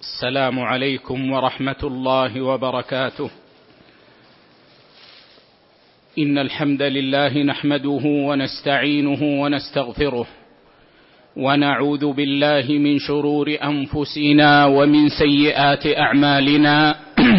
السلام عليكم ورحمة الله وبركاته. إن الحمد لله نحمده ونستعينه ونستغفره، ونعوذ بالله من شرور أنفسنا ومن سيئات أعمالنا.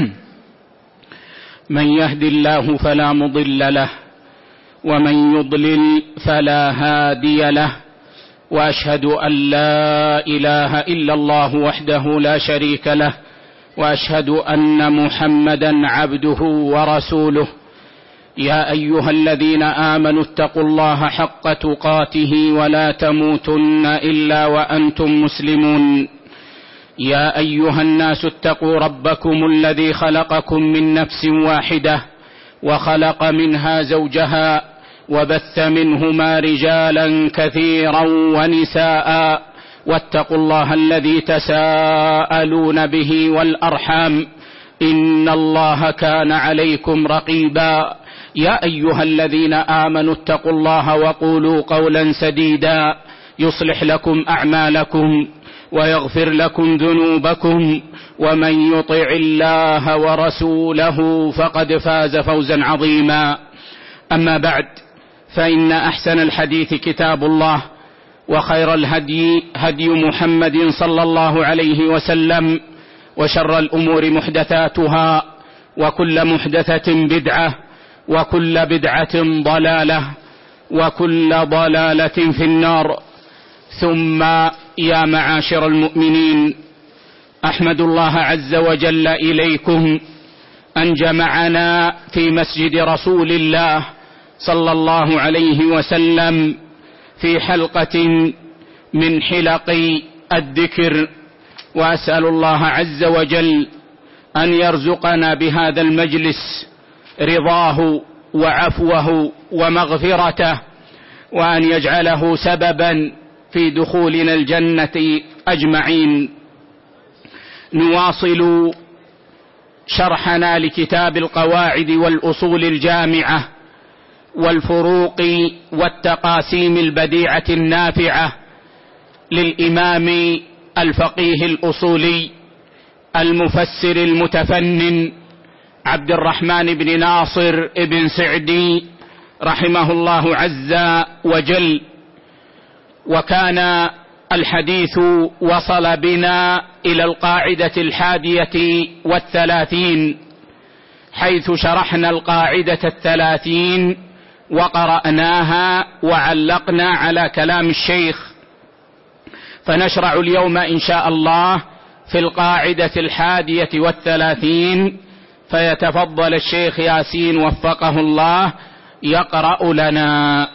من يهد الله فلا مضل له، ومن يضلل فلا هادي له، وأشهد أن لا إله إلا الله وحده لا شريك له، وأشهد أن محمدا عبده ورسوله. يا أيها الذين آمنوا اتقوا الله حق تقاته ولا تموتن إلا وأنتم مسلمون. يا أيها الناس اتقوا ربكم الذي خلقكم من نفس واحدة، وخلق منها زوجها، وبث منهما رجالا كثيرا ونساء، واتقوا الله الذي تساءلون به والأرحام، إن الله كان عليكم رقيبا. يا أيها الذين آمنوا اتقوا الله وقولوا قولا سديدا يصلح لكم أعمالكم ويغفر لكم ذنوبكم، ومن يطع الله ورسوله فقد فاز فوزا عظيما. أما بعد، فإن أحسن الحديث كتاب الله، وخير الهدي هدي محمد صلى الله عليه وسلم، وشر الأمور محدثاتها، وكل محدثة بدعة، وكل بدعة ضلالة، وكل ضلالة في النار. ثم يا معاشر المؤمنين، أحمد الله عز وجل إليكم أن جمعنا في مسجد رسول الله صلى الله عليه وسلم في حلقة من حلق الذكر، وأسأل الله عز وجل أن يرزقنا بهذا المجلس رضاه وعفوه ومغفرته، وأن يجعله سببا في دخولنا الجنة أجمعين. نواصل شرحنا لكتاب القواعد والأصول الجامعة والفروق والتقاسيم البديعة النافعة للإمام الفقيه الأصولي المفسر المتفنن عبد الرحمن بن ناصر بن سعدي رحمه الله عز وجل. وكان الحديث وصل بنا إلى القاعدة 31، حيث شرحنا القاعدة 30 وقرأناها وعلقنا على كلام الشيخ. فنشرع اليوم إن شاء الله في القاعدة 31، فيتفضل الشيخ ياسين وفقه الله يقرأ لنا.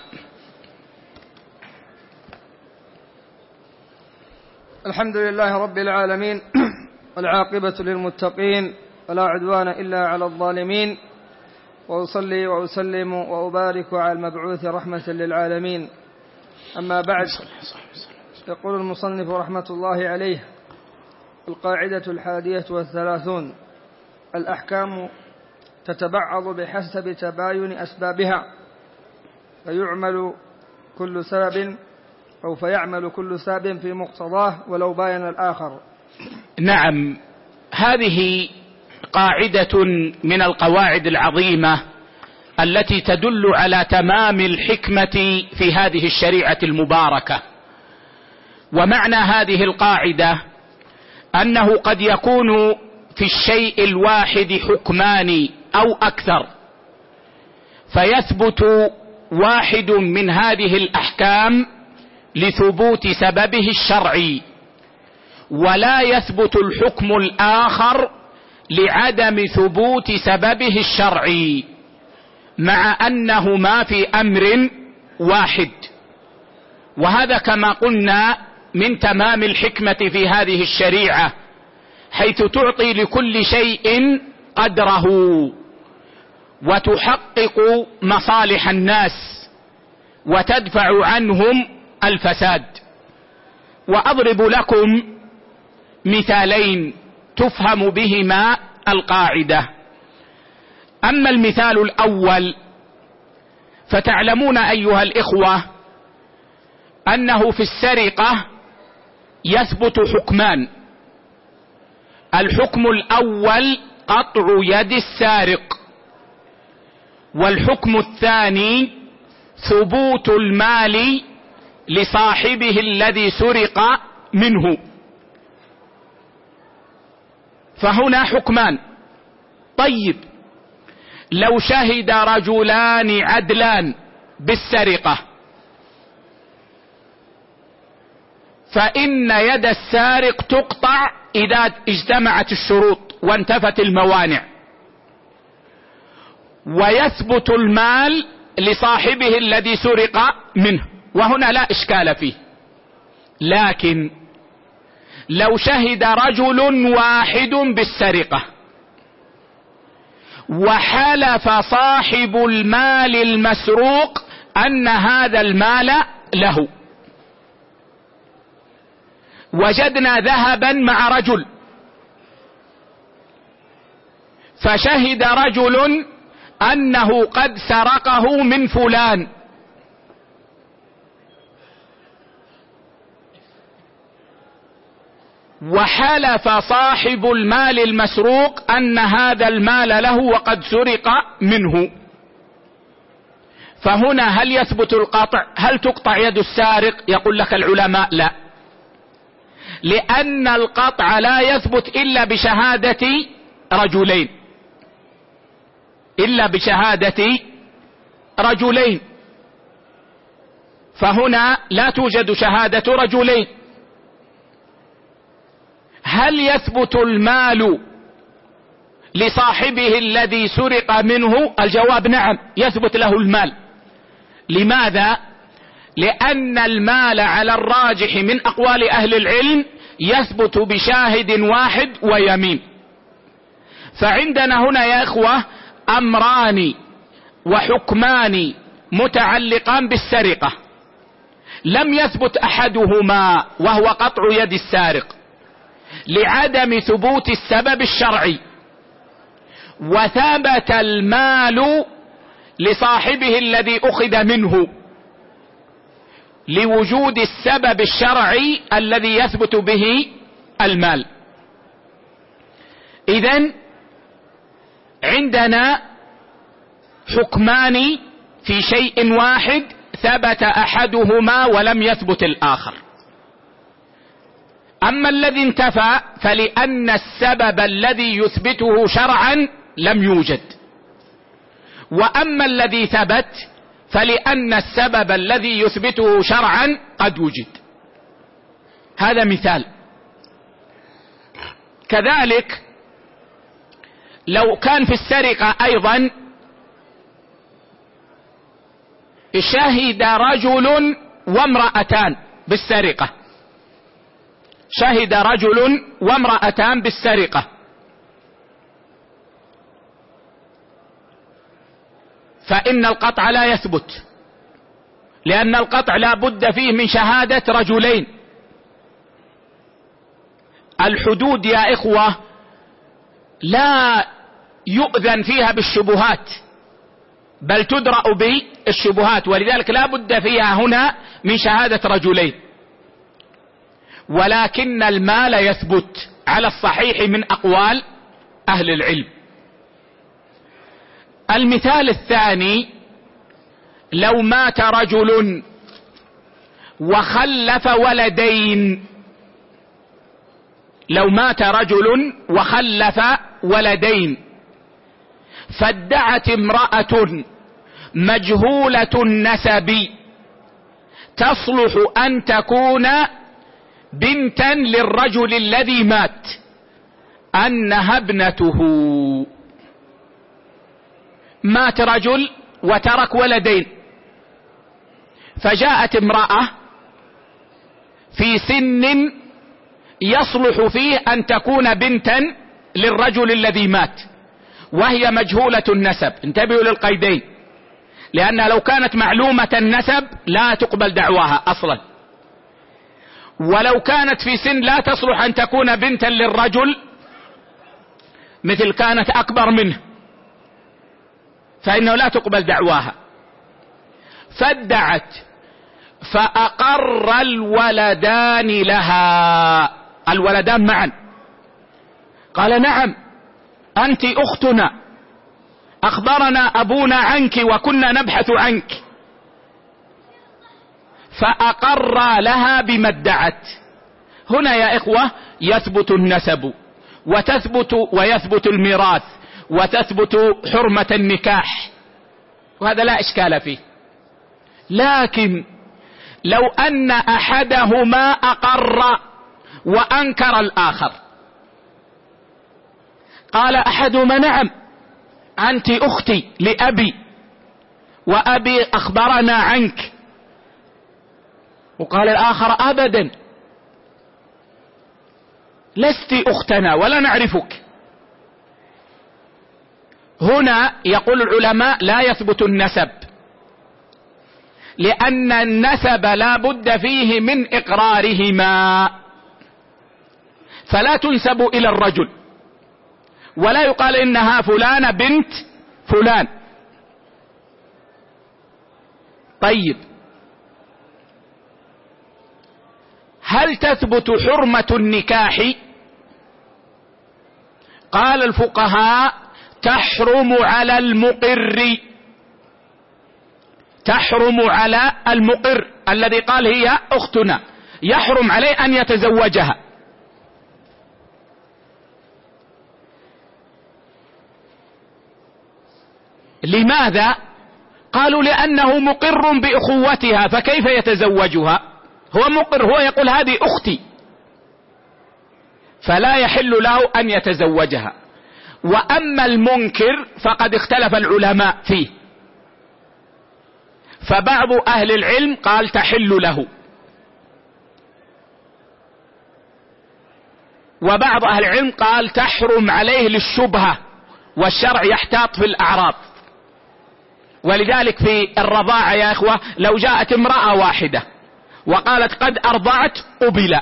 الحمد لله رب العالمين، والعاقبة للمتقين، ولا عدوان إلا على الظالمين، وأصلي وأسلم وأبارك على المبعوث رحمة للعالمين. أما بعد، يقول المصنف رحمة الله عليه: القاعدة 31: الأحكام تتبعض بحسب تباين أسبابها، فيعمل كل سبب في مقتضاه ولو باين الآخر. نعم، هذه قاعدة من القواعد العظيمة التي تدل على تمام الحكمة في هذه الشريعة المباركة. ومعنى هذه القاعدة أنه قد يكون في الشيء الواحد حكمان أو أكثر، فيثبت واحد من هذه الأحكام لثبوت سببه الشرعي، ولا يثبت الحكم الآخر لعدم ثبوت سببه الشرعي، مع أنهما في أمر واحد. وهذا كما قلنا من تمام الحكمة في هذه الشريعة، حيث تعطي لكل شيء قدره، وتحقق مصالح الناس، وتدفع عنهم الفساد. وأضرب لكم مثالين تفهم بهما القاعدة. أما المثال الأول، فتعلمون أيها الإخوة أنه في السرقة يثبت حكمان: الحكم الأول قطع يد السارق، والحكم الثاني ثبوت المال لصاحبه الذي سرق منه. فهنا حكمان. طيب، لو شهد رجلان عدلان بالسرقة فإن يد السارق تقطع إذا اجتمعت الشروط وانتفت الموانع، ويثبت المال لصاحبه الذي سرق منه، وهنا لا إشكال فيه. لكن لو شهد رجل واحد بالسرقة وحلف صاحب المال المسروق أن هذا المال له، وجدنا ذهبا مع رجل فشهد رجل أنه قد سرقه من فلان، وحلف صاحب المال المسروق أن هذا المال له وقد سرق منه، فهنا هل يثبت القطع؟ هل تقطع يد السارق؟ يقول لك العلماء لا، لأن القطع لا يثبت إلا بشهادة رجلين، إلا بشهادة رجلين، فهنا لا توجد شهادة رجلين. هل يثبت المال لصاحبه الذي سرق منه؟ الجواب نعم، يثبت له المال. لماذا؟ لأن المال على الراجح من أقوال أهل العلم يثبت بشاهد واحد ويمين. فعندنا هنا يا إخوة أمران وحكمان متعلقان بالسرقة، لم يثبت أحدهما وهو قطع يد السارق لعدم ثبوت السبب الشرعي، وثبت المال لصاحبه الذي أخذ منه لوجود السبب الشرعي الذي يثبت به المال. إذن عندنا حكمان في شيء واحد ثبت أحدهما ولم يثبت الآخر. أما الذي انتفى فلأن السبب الذي يثبته شرعا لم يوجد، وأما الذي ثبت فلأن السبب الذي يثبته شرعا قد وجد. هذا مثال. كذلك لو كان في السرقة أيضا شهد رجل وامرأتان بالسرقة، شهد رجل وامرأتان بالسرقة، فإن القطع لا يثبت، لأن القطع لا بد فيه من شهادة رجلين. الحدود يا إخوة لا يؤذن فيها بالشبهات، بل تدرأ بالشبهات، ولذلك لا بد فيها هنا من شهادة رجلين، ولكن المال يثبت على الصحيح من أقوال أهل العلم. المثال الثاني: لو مات رجل وخلف ولدين، لو مات رجل وخلف ولدين فادعت امرأة مجهولة النسب تصلح أن تكون بنتا للرجل الذي مات أنها ابنته. مات رجل وترك ولدين، فجاءت امرأة في سن يصلح فيه أن تكون بنتا للرجل الذي مات، وهي مجهولة النسب. انتبهوا للقيدين، لأنها لو كانت معلومة النسب لا تقبل دعواها أصلا، ولو كانت في سن لا تصلح أن تكون بنتا للرجل، مثل كانت أكبر منه، فإنه لا تقبل دعواها. فادعت فأقر الولدان لها، الولدان معا، قال نعم أنت أختنا، أخبرنا أبونا عنك وكنا نبحث عنك، فأقر لها بما ادعت. هنا يا إخوة يثبت النسب ويثبت الميراث وتثبت حرمة النكاح، وهذا لا إشكال فيه. لكن لو أن أحدهما أقر وأنكر الآخر، قال أحدهما نعم أنت أختي لأبي وأبي أخبرنا عنك، وقال الآخر أبدا لست أختنا ولا نعرفك، هنا يقول العلماء لا يثبت النسب، لأن النسب لا بد فيه من إقرارهما، فلا تنسب إلى الرجل ولا يقال إنها فلانة بنت فلان. طيب هل تثبت حرمة النكاح؟ قال الفقهاء تحرم على المقر، تحرم على المقر الذي قال هي أختنا، يحرم عليه أن يتزوجها. لماذا؟ قالوا لأنه مقر بأخوتها، فكيف يتزوجها؟ هو مقر، هو يقول هذه أختي، فلا يحل له أن يتزوجها. وأما المنكر فقد اختلف العلماء فيه، فبعض أهل العلم قال تحل له، وبعض أهل العلم قال تحرم عليه للشبهة، والشرع يحتاط في الأعراض. ولذلك في الرضاعة يا إخوة لو جاءت امرأة واحدة وقالت قد أرضعت قبل،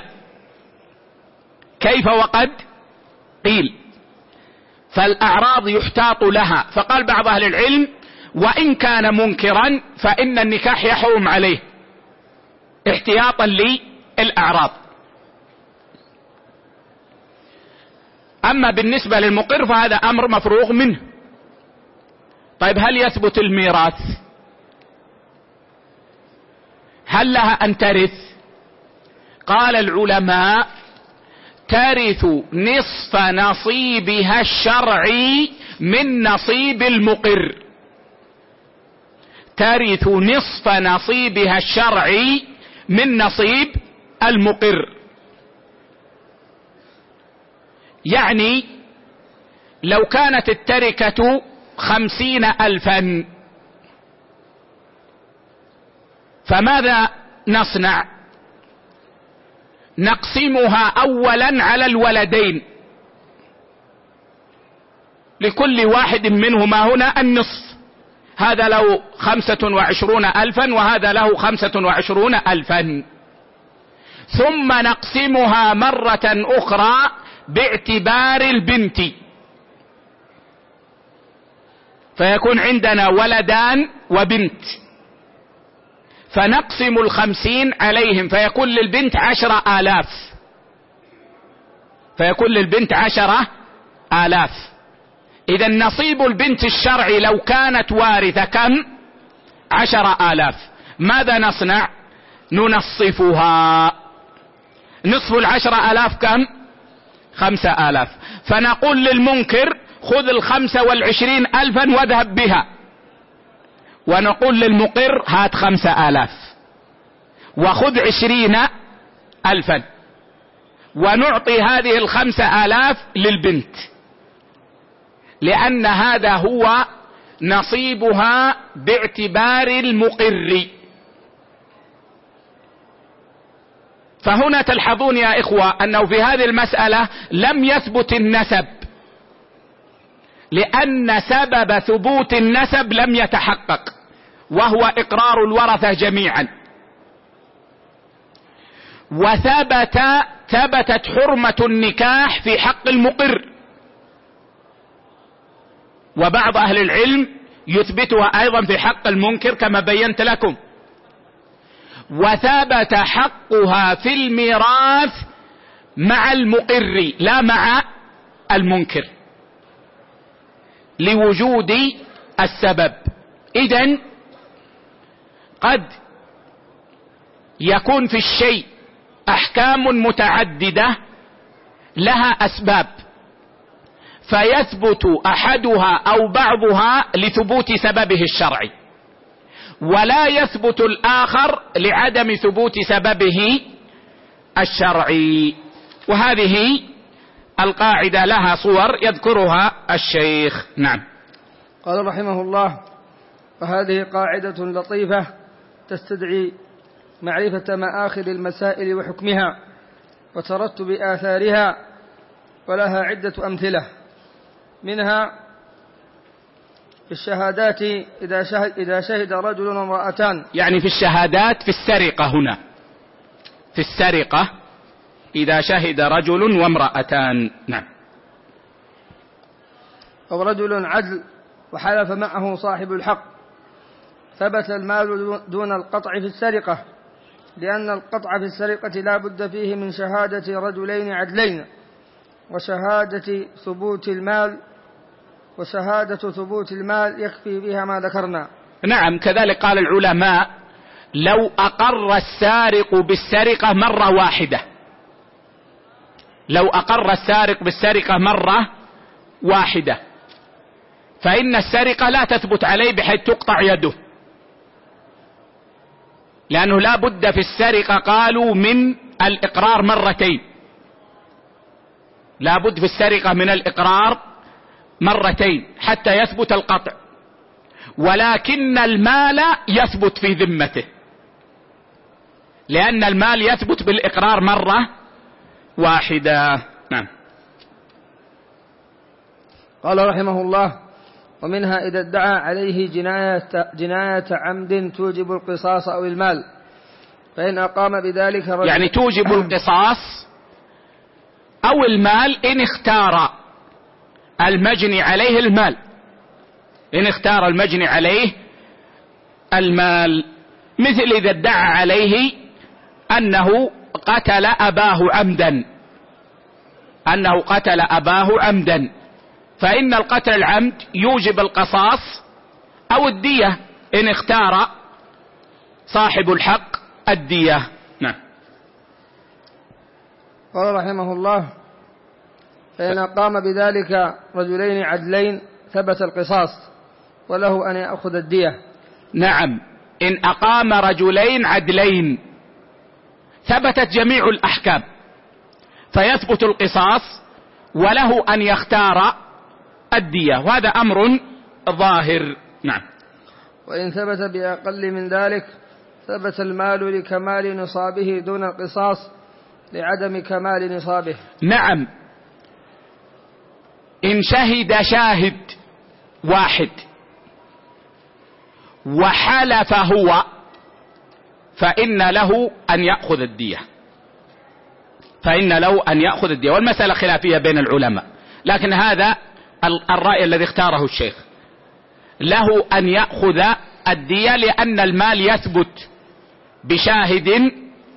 كيف وقد قيل؟ فالأعراض يحتاط لها. فقال بعض أهل العلم وإن كان منكرا فإن النكاح يحرم عليه احتياطا للأعراض. أما بالنسبة للمقر فهذا أمر مفروغ منه. طيب هل يثبت الميراث؟ هل لها أن ترث؟ قال العلماء ترث نصف نصيبها الشرعي من نصيب المقر، ترث نصف نصيبها الشرعي من نصيب المقر. يعني لو كانت التركة 50,000 فماذا نصنع؟ نقسمها أولا على الولدين، لكل واحد منهما هنا النصف، هذا له 25,000 وهذا له 25,000، ثم نقسمها مرة أخرى باعتبار البنت، فيكون عندنا ولدان وبنت، فنقسم 50 عليهم فيكون للبنت 10,000، فيكون للبنت 10,000. إذا نصيب البنت الشرعي لو كانت وارثة كم؟ 10,000. ماذا نصنع؟ ننصفها، نصف 10,000 كم؟ 5,000. فنقول للمنكر خذ 25,000 واذهب بها، ونقول للمقر هات 5,000 وخذ 20,000، ونعطي هذه 5,000 للبنت، لأن هذا هو نصيبها باعتبار المقر. فهنا تلحظون يا إخوة أنه في هذه المسألة لم يثبت النسب، لأن سبب ثبوت النسب لم يتحقق، وهو إقرار الورثة جميعا. ثبتت حرمة النكاح في حق المقر، وبعض أهل العلم يثبتها أيضا في حق المنكر كما بينت لكم. وثبت حقها في الميراث مع المقر لا مع المنكر لوجود السبب. إذن قد يكون في الشيء أحكام متعددة لها أسباب، فيثبت أحدها أو بعضها لثبوت سببه الشرعي، ولا يثبت الآخر لعدم ثبوت سببه الشرعي. وهذه القاعدة لها صور يذكرها الشيخ. نعم. قال رحمه الله: وهذه قاعدة لطيفة تستدعي معرفة مآخذ المسائل وحكمها وترتب آثارها، ولها عدة أمثلة، منها في الشهادات إذا شهد رجل وامرأتان. يعني في الشهادات في السرقة، هنا في السرقة إذا شهد رجل وامرأتان. نعم. أو رجل عدل وحلف معه صاحب الحق، ثبت المال دون القطع في السرقة، لأن القطع في السرقة لا بد فيه من شهادة رجلين عدلين، وشهادة ثبوت المال يكفي بها ما ذكرنا. نعم. كذلك قال العلماء: لو أقر السارق بالسرقة مرة واحدة، لو أقر السارق بالسرقة مرة واحدة فإن السرقة لا تثبت عليه بحيث تقطع يده، لأنه لا بد في السرقة قالوا من الإقرار مرتين، لا بد في السرقة من الإقرار مرتين حتى يثبت القطع، ولكن المال يثبت في ذمته، لأن المال يثبت بالإقرار مرة واحدة. نعم. قال رحمه الله: ومنها إذا ادعى عليه جناية عمد توجب القصاص أو المال، فإن أقام بذلك رجل، يعني توجب القصاص أو المال إن اختار المجني عليه المال، إن اختار المجني عليه المال، مثل إذا ادعى عليه أنه قتل أباه عمدا، أنه قتل أباه عمدا، فإن القتل العمد يوجب القصاص أو الدية إن اختار صاحب الحق الدية. نعم. قال رحمه الله: فإن أقام بذلك رجلين عدلين ثبت القصاص وله أن يأخذ الدية. نعم. إن أقام رجلين عدلين ثبتت جميع الأحكام فيثبت القصاص وله أن يختار الدية، وهذا أمر ظاهر. نعم. وإن ثبت بأقل من ذلك ثبت المال لكمال نصابه دون القصاص لعدم كمال نصابه. نعم. إن شهد شاهد واحد وحلف هو فإن له أن يأخذ الدية، فإن له أن يأخذ الدية، والمسألة خلافية بين العلماء، لكن هذا الرأي الذي اختاره الشيخ، له أن يأخذ الدية لأن المال يثبت بشاهد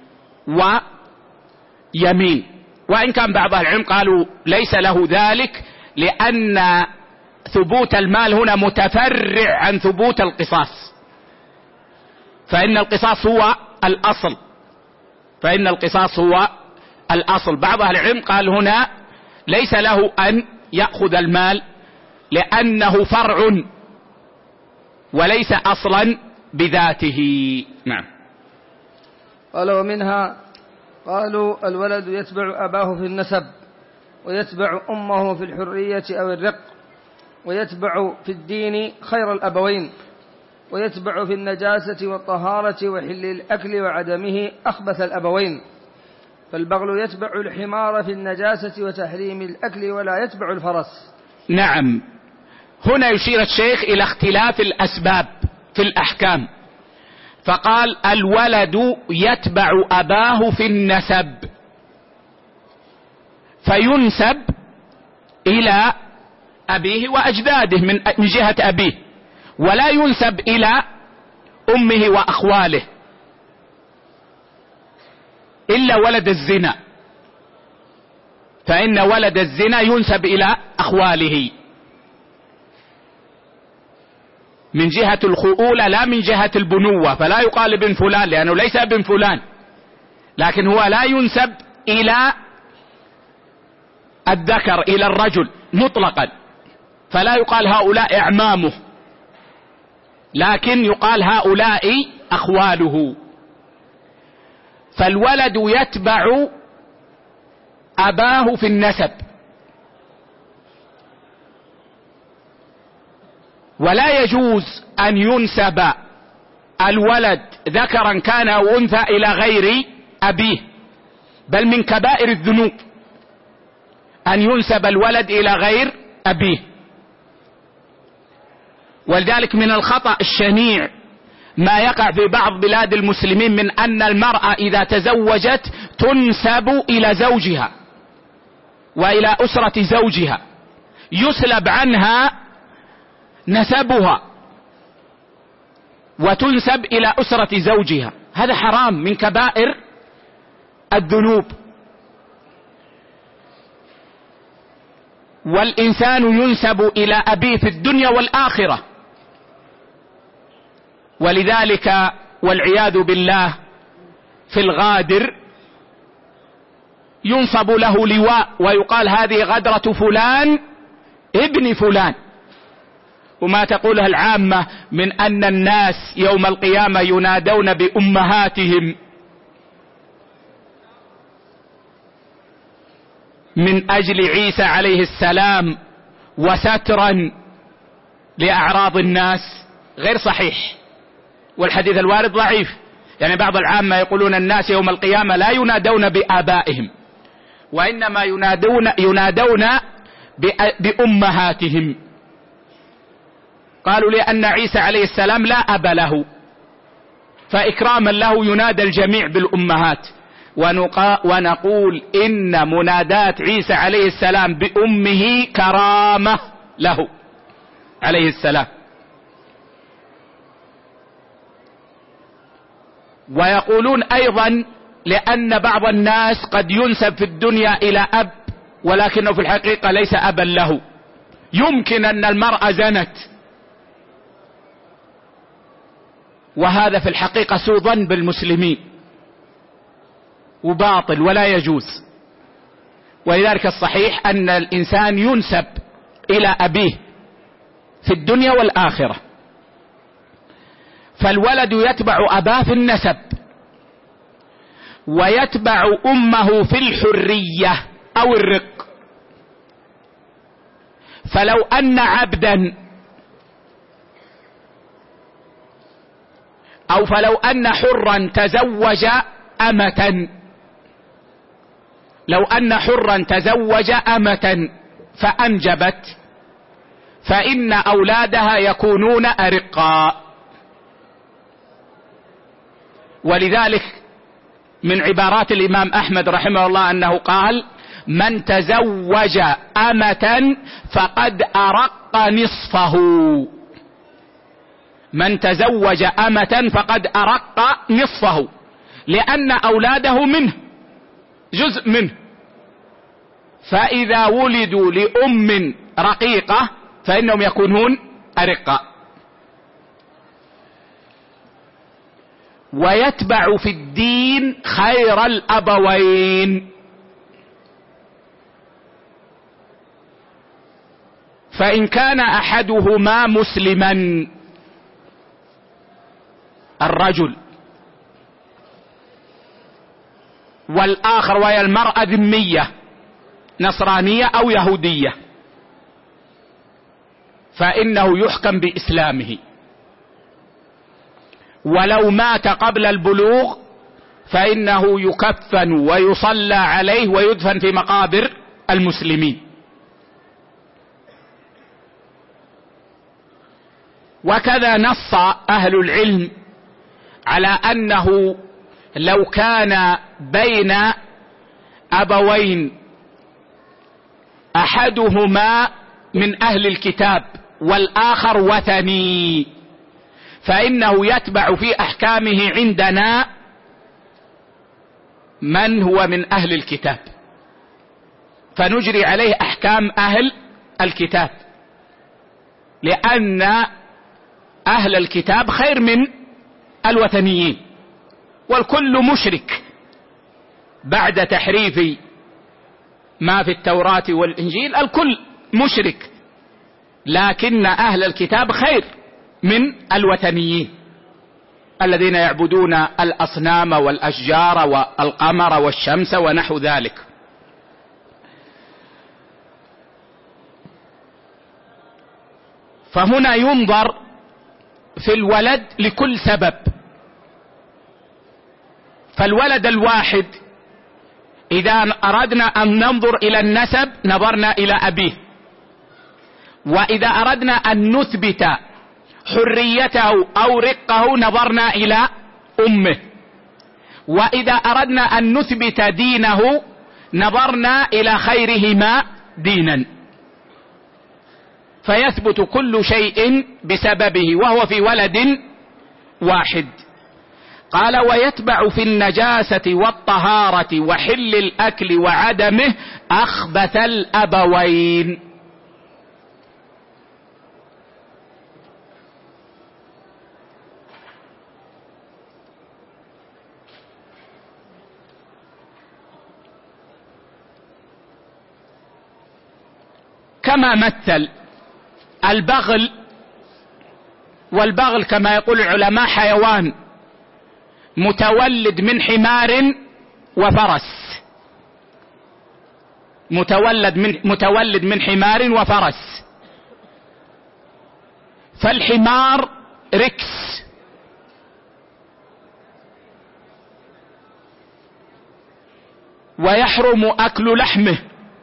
ويمين، وإن كان بعض أهل العلم قالوا ليس له ذلك، لأن ثبوت المال هنا متفرع عن ثبوت القصاص، فإن القصاص هو الأصل، فإن القصاص هو الأصل. بعض أهل العلم قال هنا ليس له أن يأخذ المال لأنه فرع وليس أصلا بذاته. نعم. قال: ومنها قالوا: الولد يتبع أباه في النسب، ويتبع أمه في الحرية أو الرق، ويتبع في الدين خير الأبوين، ويتبع في النجاسة والطهارة وحل الأكل وعدمه أخبث الأبوين، فالبغل يتبع الحمار في النجاسة وتحريم الأكل ولا يتبع الفرس. نعم. هنا يشير الشيخ إلى اختلاف الأسباب في الأحكام، فقال: الولد يتبع أباه في النسب، فينسب إلى أبيه وأجداده من جهة أبيه، ولا ينسب إلى أمه وأخواله إلا ولد الزنا، فإن ولد الزنا ينسب إلى أخواله من جهة الخؤولة لا من جهة البنوة، فلا يقال ابن فلان لأنه ليس ابن فلان، لكن هو لا ينسب إلى الذكر إلى الرجل مطلقا، فلا يقال هؤلاء أعمامه، لكن يقال هؤلاء أخواله. فالولد يتبع أباه في النسب، ولا يجوز أن ينسب الولد ذكرا كان أو أنثى إلى غير أبيه، بل من كبائر الذنوب أن ينسب الولد إلى غير أبيه. ولذلك من الخطأ الشنيع ما يقع في بعض بلاد المسلمين من أن المرأة إذا تزوجت تنسب إلى زوجها وإلى أسرة زوجها، يسلب عنها نسبها وتنسب إلى أسرة زوجها. هذا حرام من كبائر الذنوب. والإنسان ينسب إلى أبيه في الدنيا والآخرة، ولذلك والعياذ بالله في الغادر ينصب له لواء ويقال هذه غدرة فلان ابن فلان. وما تقوله العامة من أن الناس يوم القيامة ينادون بأمهاتهم من أجل عيسى عليه السلام وسترا لأعراض الناس غير صحيح، والحديث الوارد ضعيف. يعني بعض العامة يقولون الناس يوم القيامة لا ينادون بآبائهم، وإنما ينادون بأمهاتهم. قالوا لأن عيسى عليه السلام لا أب له، فإكراما له ينادى الجميع بالأمهات. ونقول إن منادات عيسى عليه السلام بأمه كرامة له عليه السلام. ويقولون أيضا لأن بعض الناس قد ينسب في الدنيا إلى أب ولكنه في الحقيقة ليس أبا له. يمكن أن المرأة زنت، وهذا في الحقيقة سوء ظن بالمسلمين وباطل ولا يجوز. ولذلك الصحيح أن الإنسان ينسب إلى أبيه في الدنيا والآخرة. فالولد يتبع أباه في النسب، ويتبع أمه في الحرية أو الرق. فلو أن عبدا أو فلو أن حرا تزوج أمة، لو أن حرا تزوج أمة فأنجبت فإن أولادها يكونون أرقاء. ولذلك من عبارات الإمام أحمد رحمه الله أنه قال: من تزوج أمة فقد أرق نصفه. من تزوج أمة فقد أرق نصفه، لأن أولاده منه جزء منه. فإذا ولدوا لأم رقيقة فإنهم يكونون أرقاء. ويتبع في الدين خير الأبوين، فإن كان أحدهما مسلما الرجل والآخر وهي المرأة ذمية نصرانية أو يهودية، فإنه يحكم بإسلامه. ولو مات قبل البلوغ فإنه يكفن ويصلى عليه ويدفن في مقابر المسلمين. وكذا نص أهل العلم على أنه لو كان بين أبوين أحدهما من أهل الكتاب والآخر وثني فإنه يتبع في أحكامه عندنا من هو من أهل الكتاب، فنجري عليه احكام اهل الكتاب، لان اهل الكتاب خير من الوثنيين، والكل مشرك بعد تحريف ما في التوراة والانجيل، الكل مشرك، لكن اهل الكتاب خير من الوثنيين الذين يعبدون الاصنام والاشجار والقمر والشمس ونحو ذلك. فهنا ينظر في الولد لكل سبب. فالولد الواحد اذا اردنا ان ننظر الى النسب نظرنا الى ابيه، واذا اردنا ان نثبت حريته او رقه نظرنا الى امه، واذا اردنا ان نثبت دينه نظرنا الى خيرهما دينا، فيثبت كل شيء بسببه، وهو في ولد واحد. قال: ويتبع في النجاسة والطهارة وحل الأكل وعدمه أخبث الأبوين. كما مثل البغل، والبغل كما يقول العلماء حيوان متولد من حمار وفرس، متولد من حمار وفرس. فالحمار ركس، ويحرم اكل لحمه،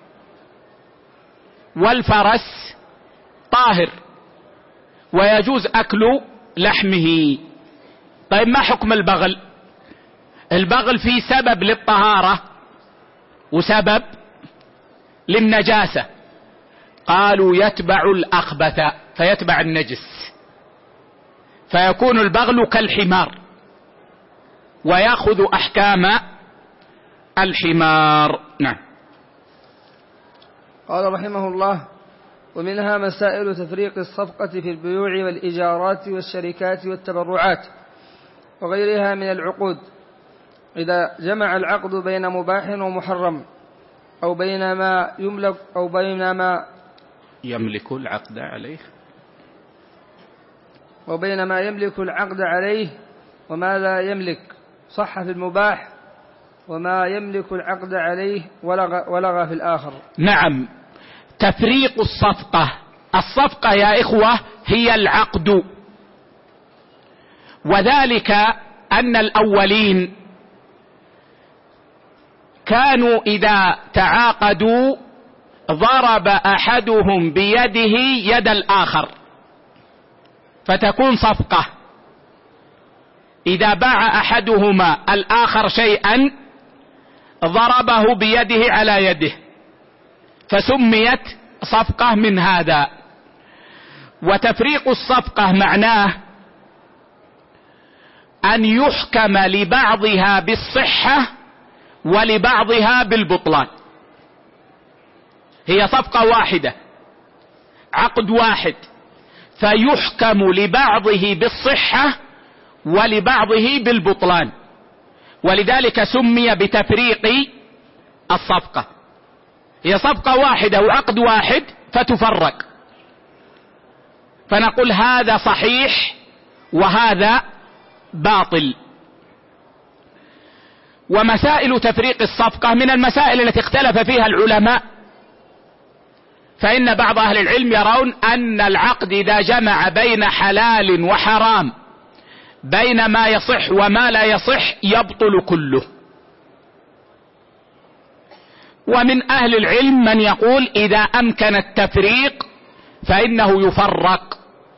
والفرس طاهر ويجوز اكل لحمه. طيب ما حكم البغل؟ البغل فيه سبب للطهارة وسبب للنجاسة. قالوا يتبع الأخبث، فيتبع النجس، فيكون البغل كالحمار ويأخذ أحكام الحمار. نعم. قال رحمه الله: ومنها مسائل تفريق الصفقة في البيوع والإيجارات والشركات والتبرعات وغيرها من العقود، إذا جمع العقد بين مباح ومحرم، أو بين ما يملك أو بين ما يملك العقد عليه، وبين ما يملك العقد عليه وما لا يملك، صح في المباح، وما يملك العقد عليه ولغى في الآخر. نعم. تفريق الصفقة يا إخوة هي العقد، وذلك أن الأولين كانوا إذا تعاقدوا ضرب أحدهم بيده يد الآخر فتكون صفقة. إذا باع أحدهما الآخر شيئا ضربه بيده على يده فسميت صفقة من هذا. وتفريق الصفقة معناه أن يحكم لبعضها بالصحة ولبعضها بالبطلان. هي صفقة واحدة، عقد واحد، فيحكم لبعضه بالصحة ولبعضه بالبطلان، ولذلك سمي بتفريق الصفقة. هي صفقة واحدة وعقد واحد فتفرق، فنقول هذا صحيح وهذا باطل. ومسائل تفريق الصفقة من المسائل التي اختلف فيها العلماء، فإن بعض أهل العلم يرون أن العقد إذا جمع بين حلال وحرام، بين ما يصح وما لا يصح، يبطل كله. ومن أهل العلم من يقول إذا أمكن التفريق فإنه يفرق،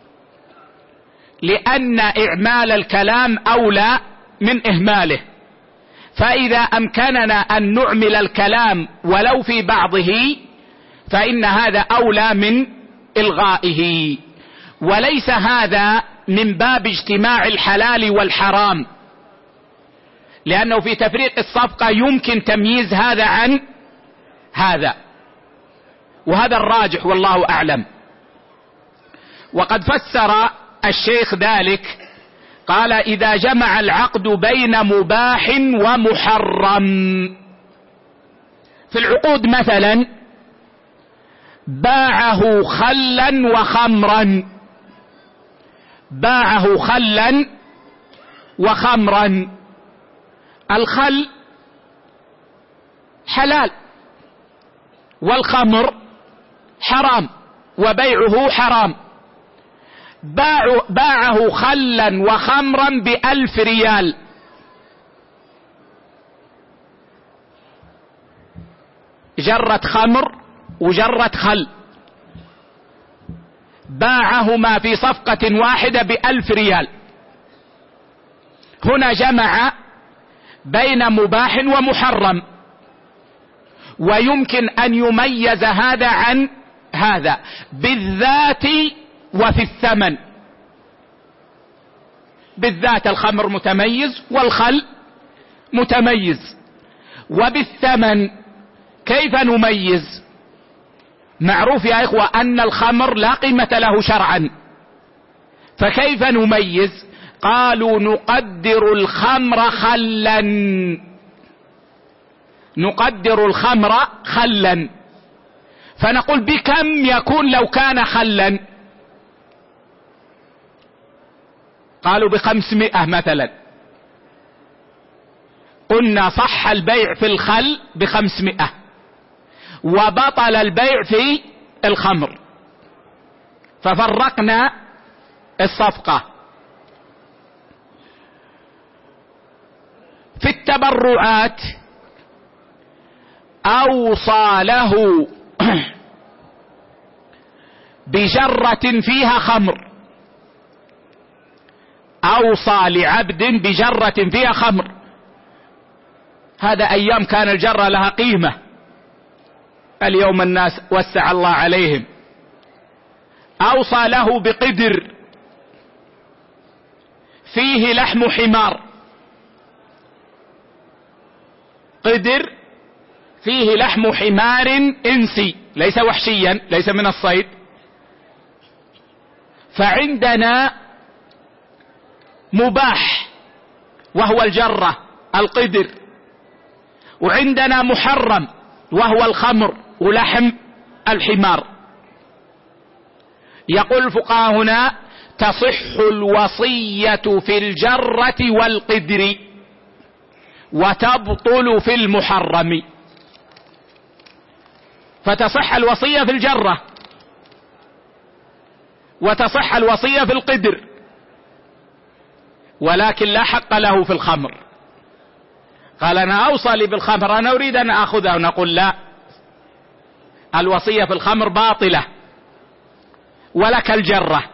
لأن إعمال الكلام أولى من إهماله، فإذا أمكننا أن نعمل الكلام ولو في بعضه فإن هذا أولى من إلغائه. وليس هذا من باب اجتماع الحلال والحرام، لأنه في تفريق الصفقة يمكن تمييز هذا عن هذا، وهذا الراجح والله أعلم. وقد فسر الشيخ ذلك، قال إذا جمع العقد بين مباح ومحرم. في العقود مثلا باعه خلا وخمرا، باعه خلا وخمرا. الخل حلال والخمر حرام وبيعه حرام. باعه خلا وخمرا ب1000 ريال، جرة خمر وجرة خل، باعهما في صفقة واحدة ب1000 ريال. هنا جمع بين مباح ومحرم، ويمكن أن يميز هذا عن هذا بالذات وفي الثمن. بالذات الخمر متميز والخل متميز، وبالثمن كيف نميز؟ معروف يا إخوة أن الخمر لا قيمة له شرعا، فكيف نميز؟ قالوا نقدر الخمر خلا، نقدر الخمر خلا، فنقول بكم يكون لو كان خلا؟ قالوا ب500 مثلا. قلنا صح البيع في الخل ب500 وبطل البيع في الخمر، ففرقنا الصفقة. في التبرعات أوصى له بجرة فيها خمر، أوصى لعبد بجرة فيها خمر. هذا أيام كان الجرة لها قيمة، اليوم الناس وسع الله عليهم. أوصى له بقدر فيه لحم حمار، قدر فيه لحم حمار إنسي ليس وحشيا، ليس من الصيد. فعندنا مباح وهو الجرة القدر، وعندنا محرم وهو الخمر ولحم الحمار. يقول الفقهاء هنا تصح الوصية في الجرة والقدر وتبطل في المحرم. فتصح الوصية في الجرة وتصح الوصية في القدر، ولكن لا حق له في الخمر. قال أنا أوصى لي بالخمر، أنا أريد أن أخذها، ونقول لا، الوصية في الخمر باطلة ولك الجرة.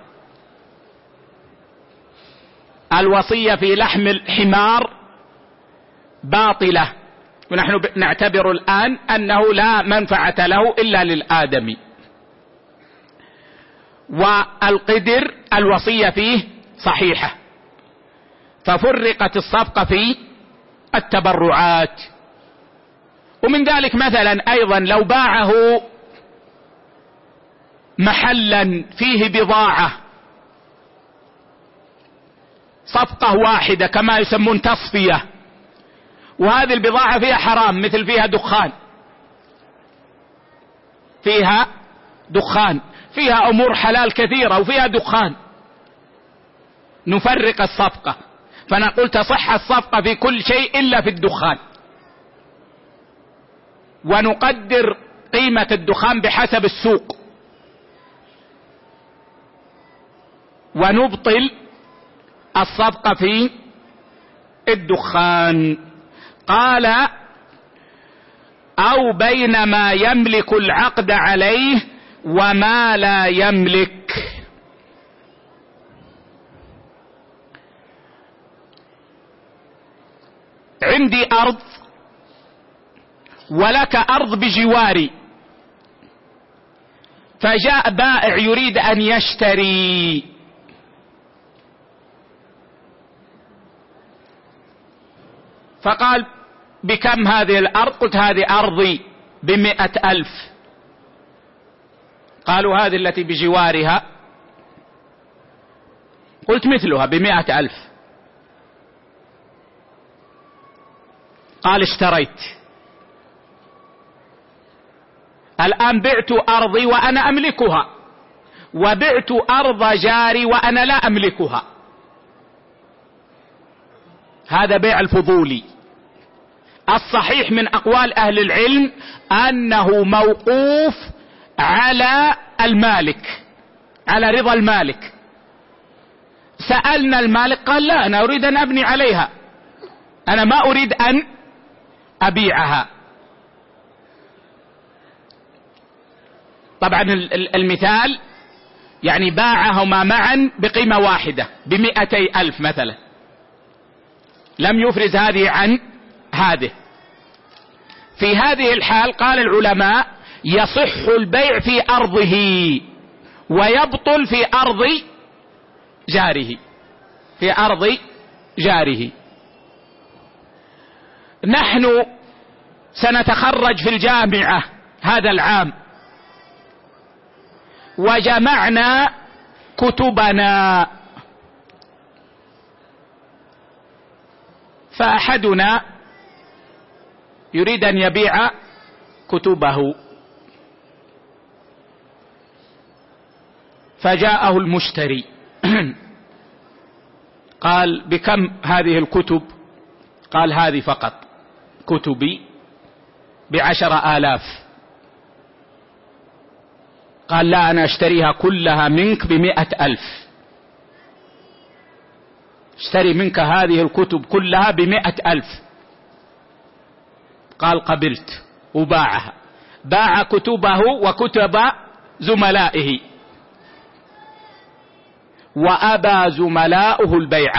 الوصية في لحم الحمار باطلة، ونحن نعتبر الآن أنه لا منفعة له إلا للآدمي. والقدر الوصية فيه صحيحة، ففرقت الصفقة في التبرعات. ومن ذلك مثلا أيضا لو باعه محلا فيه بضاعة، صفقة واحدة كما يسمون تصفية، وهذه البضاعة فيها حرام، مثل فيها دخان، فيها دخان، فيها أمور حلال كثيرة وفيها دخان، نفرق الصفقة، فنقول تصح الصفقة في كل شيء إلا في الدخان، ونقدر قيمة الدخان بحسب السوق، ونبطل الصفقة في الدخان. قال أو بين ما يملك العقد عليه وما لا يملك. عندي أرض ولك أرض بجواري، فجاء بائع يريد أن يشتري، فقال بكم هذه الأرض؟ قلت هذه أرضي ب100,000. قالوا هذه التي بجوارها. قلت مثلها ب100,000. قال اشتريت. الآن بعت أرضي وأنا أملكها، وبعت أرض جاري وأنا لا أملكها. هذا بيع الفضولي. الصحيح من أقوال أهل العلم أنه موقوف على المالك، على رضا المالك. سألنا المالك قال لا، أنا أريد أن أبني عليها، أنا ما أريد أن أبيعها. طبعا المثال يعني باعهما معا بقيمة واحدة ب200,000 مثلا، لم يفرز هذه عن هذه. في هذه الحال قال العلماء يصح البيع في أرضه ويبطل في أرض جاره، في أرض جاره. نحن سنتخرج في الجامعة هذا العام، وجمعنا كتبنا، فأحدنا يريد أن يبيع كتبه، فجاءه المشتري قال بكم هذه الكتب؟ قال هذه فقط كتبي ب10,000. قال لا، أنا أشتريها كلها منك ب100,000، اشتري منك هذه الكتب كلها ب100,000. قال قبلت، وباعها. باع كتبه وكتب زملائه، وأبى زملاؤه البيع،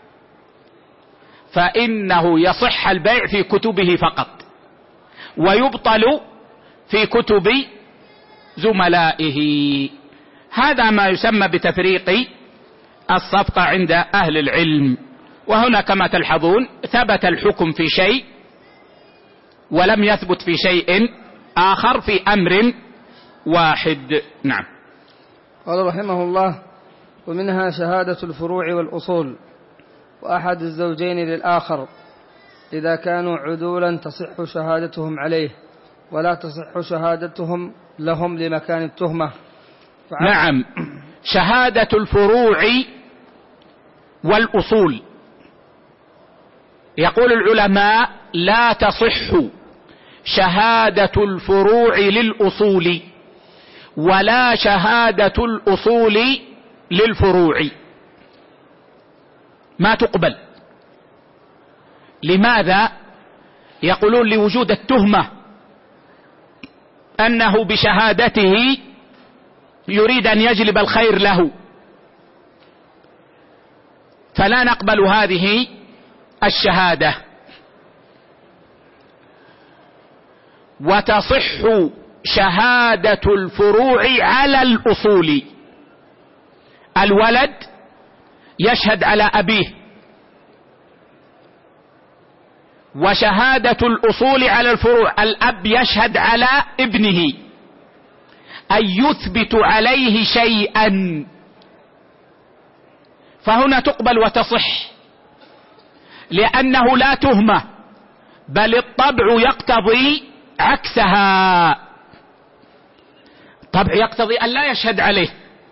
فإنه يصح البيع في كتبه فقط، ويبطل في كتب زملائه. هذا ما يسمى بتفريق الصفقة عند أهل العلم. وهنا كما تلحظون ثبت الحكم في شيء ولم يثبت في شيء آخر في أمر واحد. نعم. قال رحمه الله: ومنها شهادة الفروع والأصول، وأحد الزوجين للآخر إذا كانوا عدولا تصح شهادتهم عليه، ولا تصح شهادتهم لهم لمكان التهمة. نعم، شهادة الفروع والأصول. يقول العلماء لا تصح شهادة الفروع للأصول، ولا شهادة الأصول للفروع، ما تقبل. لماذا؟ يقولون لوجود التهمة، أنه بشهادته يريد أن يجلب الخير له، فلا نقبل هذه الشهادة. وتصح شهادة الفروع على الأصول. الولد يشهد على أبيه، وشهادة الأصول على الفروع الأب يشهد على ابنه، أن يثبت عليه شيئا، فهنا تقبل وتصح، لأنه لا تهمة، بل الطبع يقتضي عكسها. الطبع يقتضي أن لا يشهد عليه،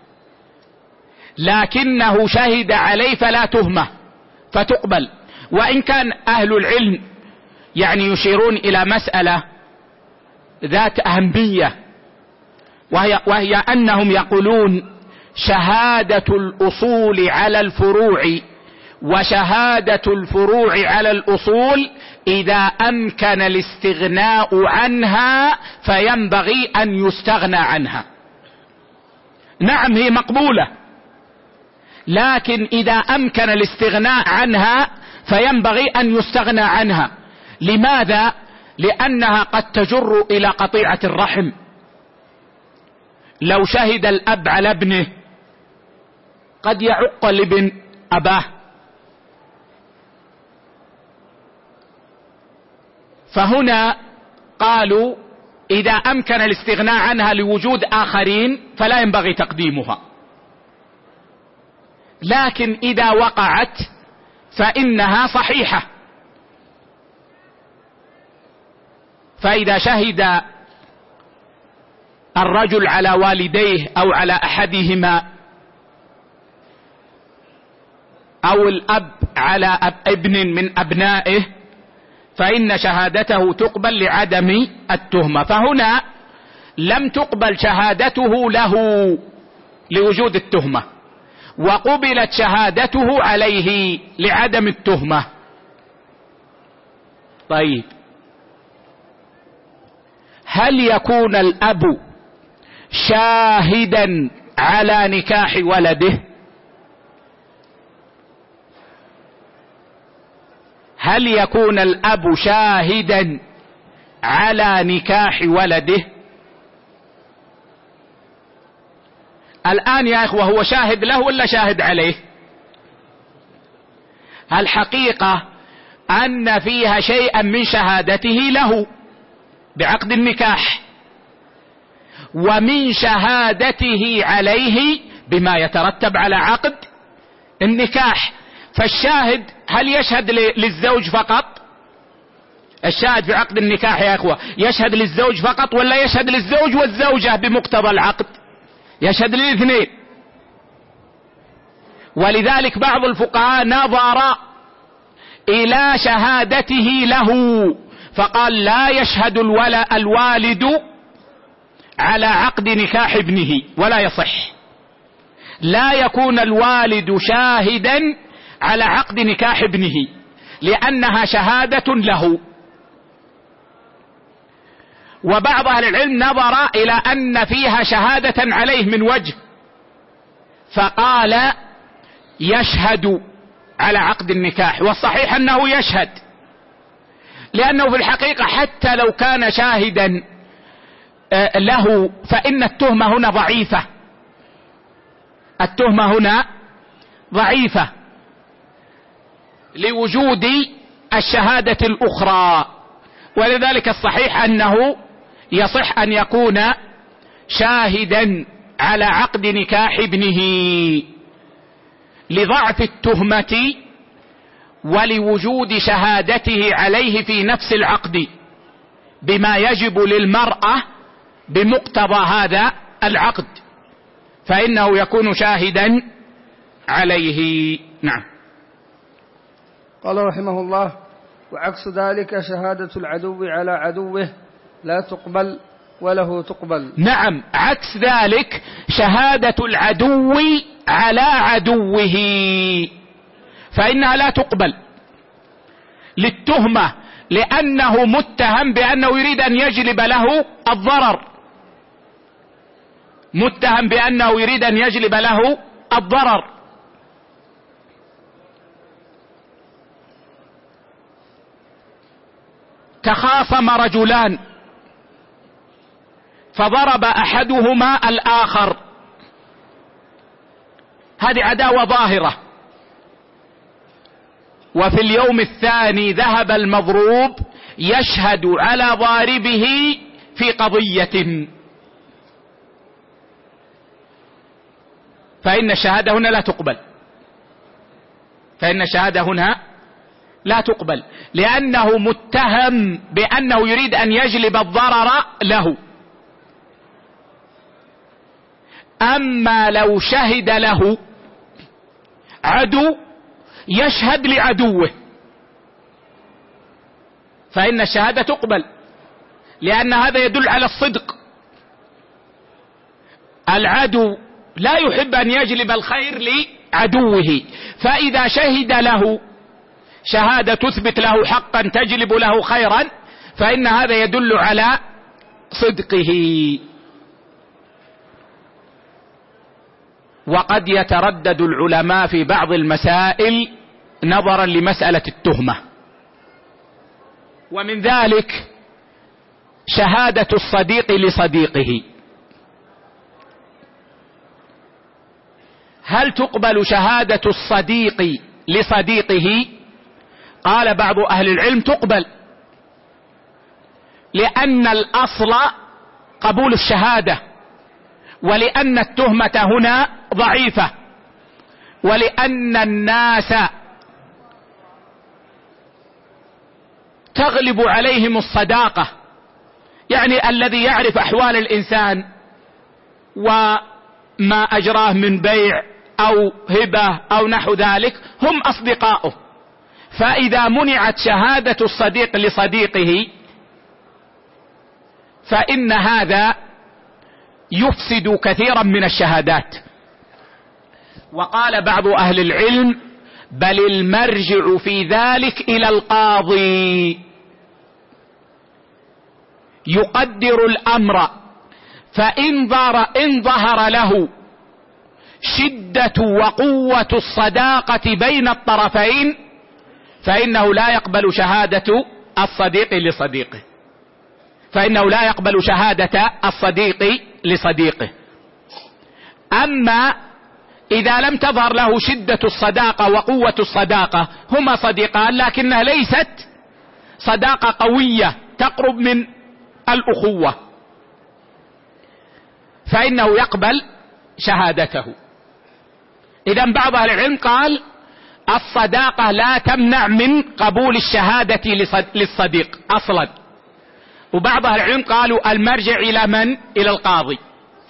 لكنه شهد عليه فلا تهمة فتقبل. وإن كان أهل العلم يعني يشيرون إلى مسألة ذات أهمية، وهي أنهم يقولون شهادة الأصول على الفروع وشهادة الفروع على الأصول إذا أمكن الاستغناء عنها فينبغي أن يستغنى عنها. نعم هي مقبولة، لكن إذا أمكن الاستغناء عنها فينبغي أن يستغنى عنها. لماذا؟ لأنها قد تجر إلى قطيعة الرحم. لو شهد الأب على ابنه قد يعق الابن أباه، فهنا قالوا إذا أمكن الاستغناء عنها لوجود آخرين فلا ينبغي تقديمها، لكن إذا وقعت فإنها صحيحة. فإذا شهد الرجل على والديه أو على أحدهما أو الأب على ابن من أبنائه فإن شهادته تقبل لعدم التهمة. فهنا لم تقبل شهادته له لوجود التهمة، وقبلت شهادته عليه لعدم التهمة. طيب، هل يكون الأب شاهدا على نكاح ولده؟ هل يكون الأب شاهدا على نكاح ولده؟ الآن يا إخوة هو شاهد له ولا شاهد عليه؟ الحقيقة أن فيها شيئا من شهادته له بعقد النكاح، ومن شهادته عليه بما يترتب على عقد النكاح. فالشاهد هل يشهد للزوج فقط؟ الشاهد في عقد النكاح يا اخوة يشهد للزوج فقط ولا يشهد للزوج والزوجة بمقتضى العقد؟ يشهد للاثنين. ولذلك بعض الفقهاء نظر الى شهادته له فقال لا يشهد الوالد على عقد نكاح ابنه ولا يصح. لا يكون الوالد شاهدا على عقد نكاح ابنه لأنها شهادة له. وبعض أهل العلم نظر إلى أن فيها شهادة عليه من وجه فقال يشهد على عقد النكاح، والصحيح أنه يشهد، لأنه في الحقيقة حتى لو كان شاهدا له فإن التهمة هنا ضعيفة. التهمة هنا ضعيفة لوجود الشهادة الأخرى، ولذلك الصحيح أنه يصح أن يكون شاهدا على عقد نكاح ابنه لضعف التهمة ولوجود شهادته عليه في نفس العقد بما يجب للمرأة بمقتضى هذا العقد، فإنه يكون شاهدا عليه. نعم. قال رحمه الله: وعكس ذلك شهادة العدو على عدوه لا تقبل وله تقبل. نعم، عكس ذلك شهادة العدو على عدوه فإنها لا تقبل للتهمة، لأنه متهم بأنه يريد أن يجلب له الضرر، متهم بأنه يريد أن يجلب له الضرر. تخاصم رجلان فضرب أحدهما الآخر، هذه عداوة ظاهرة، وفي اليوم الثاني ذهب المضروب يشهد على ضاربه في قضية، فإن الشهادة هنا لا تقبل، فإن الشهادة هنا لا تقبل لأنه متهم بأنه يريد أن يجلب الضرر له. أما لو شهد له عدو يشهد لعدوه فإن الشهادة تقبل، لأن هذا يدل على الصدق. العدو لا يحب أن يجلب الخير لعدوه، فإذا شهد له شهادة تثبت له حقا تجلب له خيرا فإن هذا يدل على صدقه. وقد يتردد العلماء في بعض المسائل نظرا لمسألة التهمة، ومن ذلك شهادة الصديق لصديقه. هل تقبل شهادة الصديق لصديقه؟ قال بعض أهل العلم تقبل، لأن الأصل قبول الشهادة، ولأن التهمة هنا ضعيفة، ولأن الناس تغلب عليهم الصداقة. يعني الذي يعرف أحوال الإنسان وما أجراه من بيع أو هبة أو نحو ذلك هم أصدقاؤه، فإذا منعت شهادة الصديق لصديقه فإن هذا يفسد كثيرا من الشهادات. وقال بعض أهل العلم: بل المرجع في ذلك إلى القاضي، يقدر الأمر، فإن ظهر له شدة وقوة الصداقة بين الطرفين فإنه لا يقبل شهادة الصديق لصديقه، فإنه لا يقبل شهادة الصديق لصديقه. أما إذا لم تظهر له شدة الصداقة وقوة الصداقة، هما صديقان لكنها ليست صداقة قوية تقرب من الأخوة، فإنه يقبل شهادته. إذن بعض أهل العلم قال الصداقة لا تمنع من قبول الشهادة للصديق أصلا، وبعض أهل العلم قالوا المرجع إلى من؟ إلى القاضي،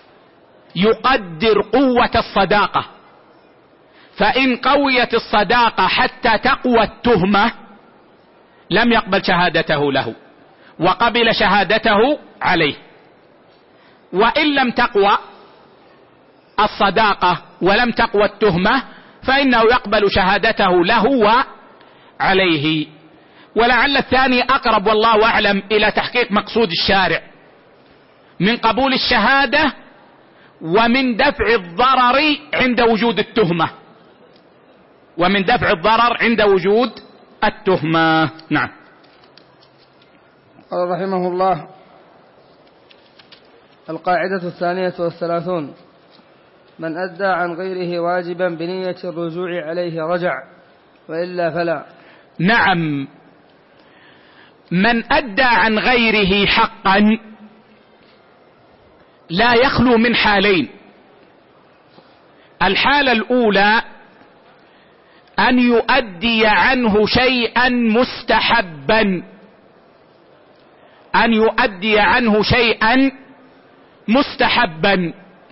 يقدر قوة الصداقة، فإن قويت الصداقة حتى تقوى التهمة لم يقبل شهادته له وقبل شهادته عليه، وإن لم تقوى الصداقة ولم تقوى التهمة فإنه يقبل شهادته له وعليه. ولعل الثاني أقرب والله أعلم إلى تحقيق مقصود الشارع من قبول الشهادة ومن دفع الضرر عند وجود التهمة، ومن دفع الضرر عند وجود التهمة. نعم. قال رحمه الله: القاعدة 32: من أدى عن غيره واجبا بنية الرجوع عليه رجع، وإلا فلا. نعم، من أدى عن غيره حقا لا يخلو من حالين. الحالة الأولى أن يؤدي عنه شيئا مستحبا، أن يؤدي عنه شيئا مستحبا،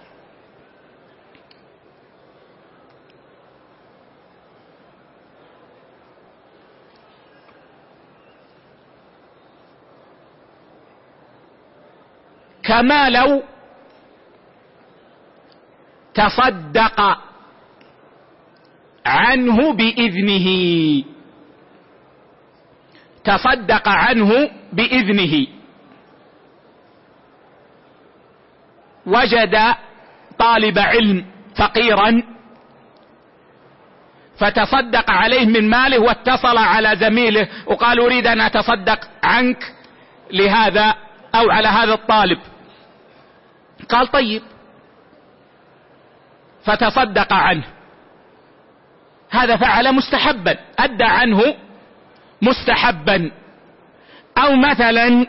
كما لو تصدق عنه بإذنه، تصدق عنه بإذنه. وجد طالب علم فقيرا فتصدق عليه من ماله، واتصل على زميله وقال أريد أن أتصدق عنك لهذا أو على هذا الطالب، قال طيب، فتصدق عنه، هذا فعل مستحبا، أدى عنه مستحبا. أو مثلا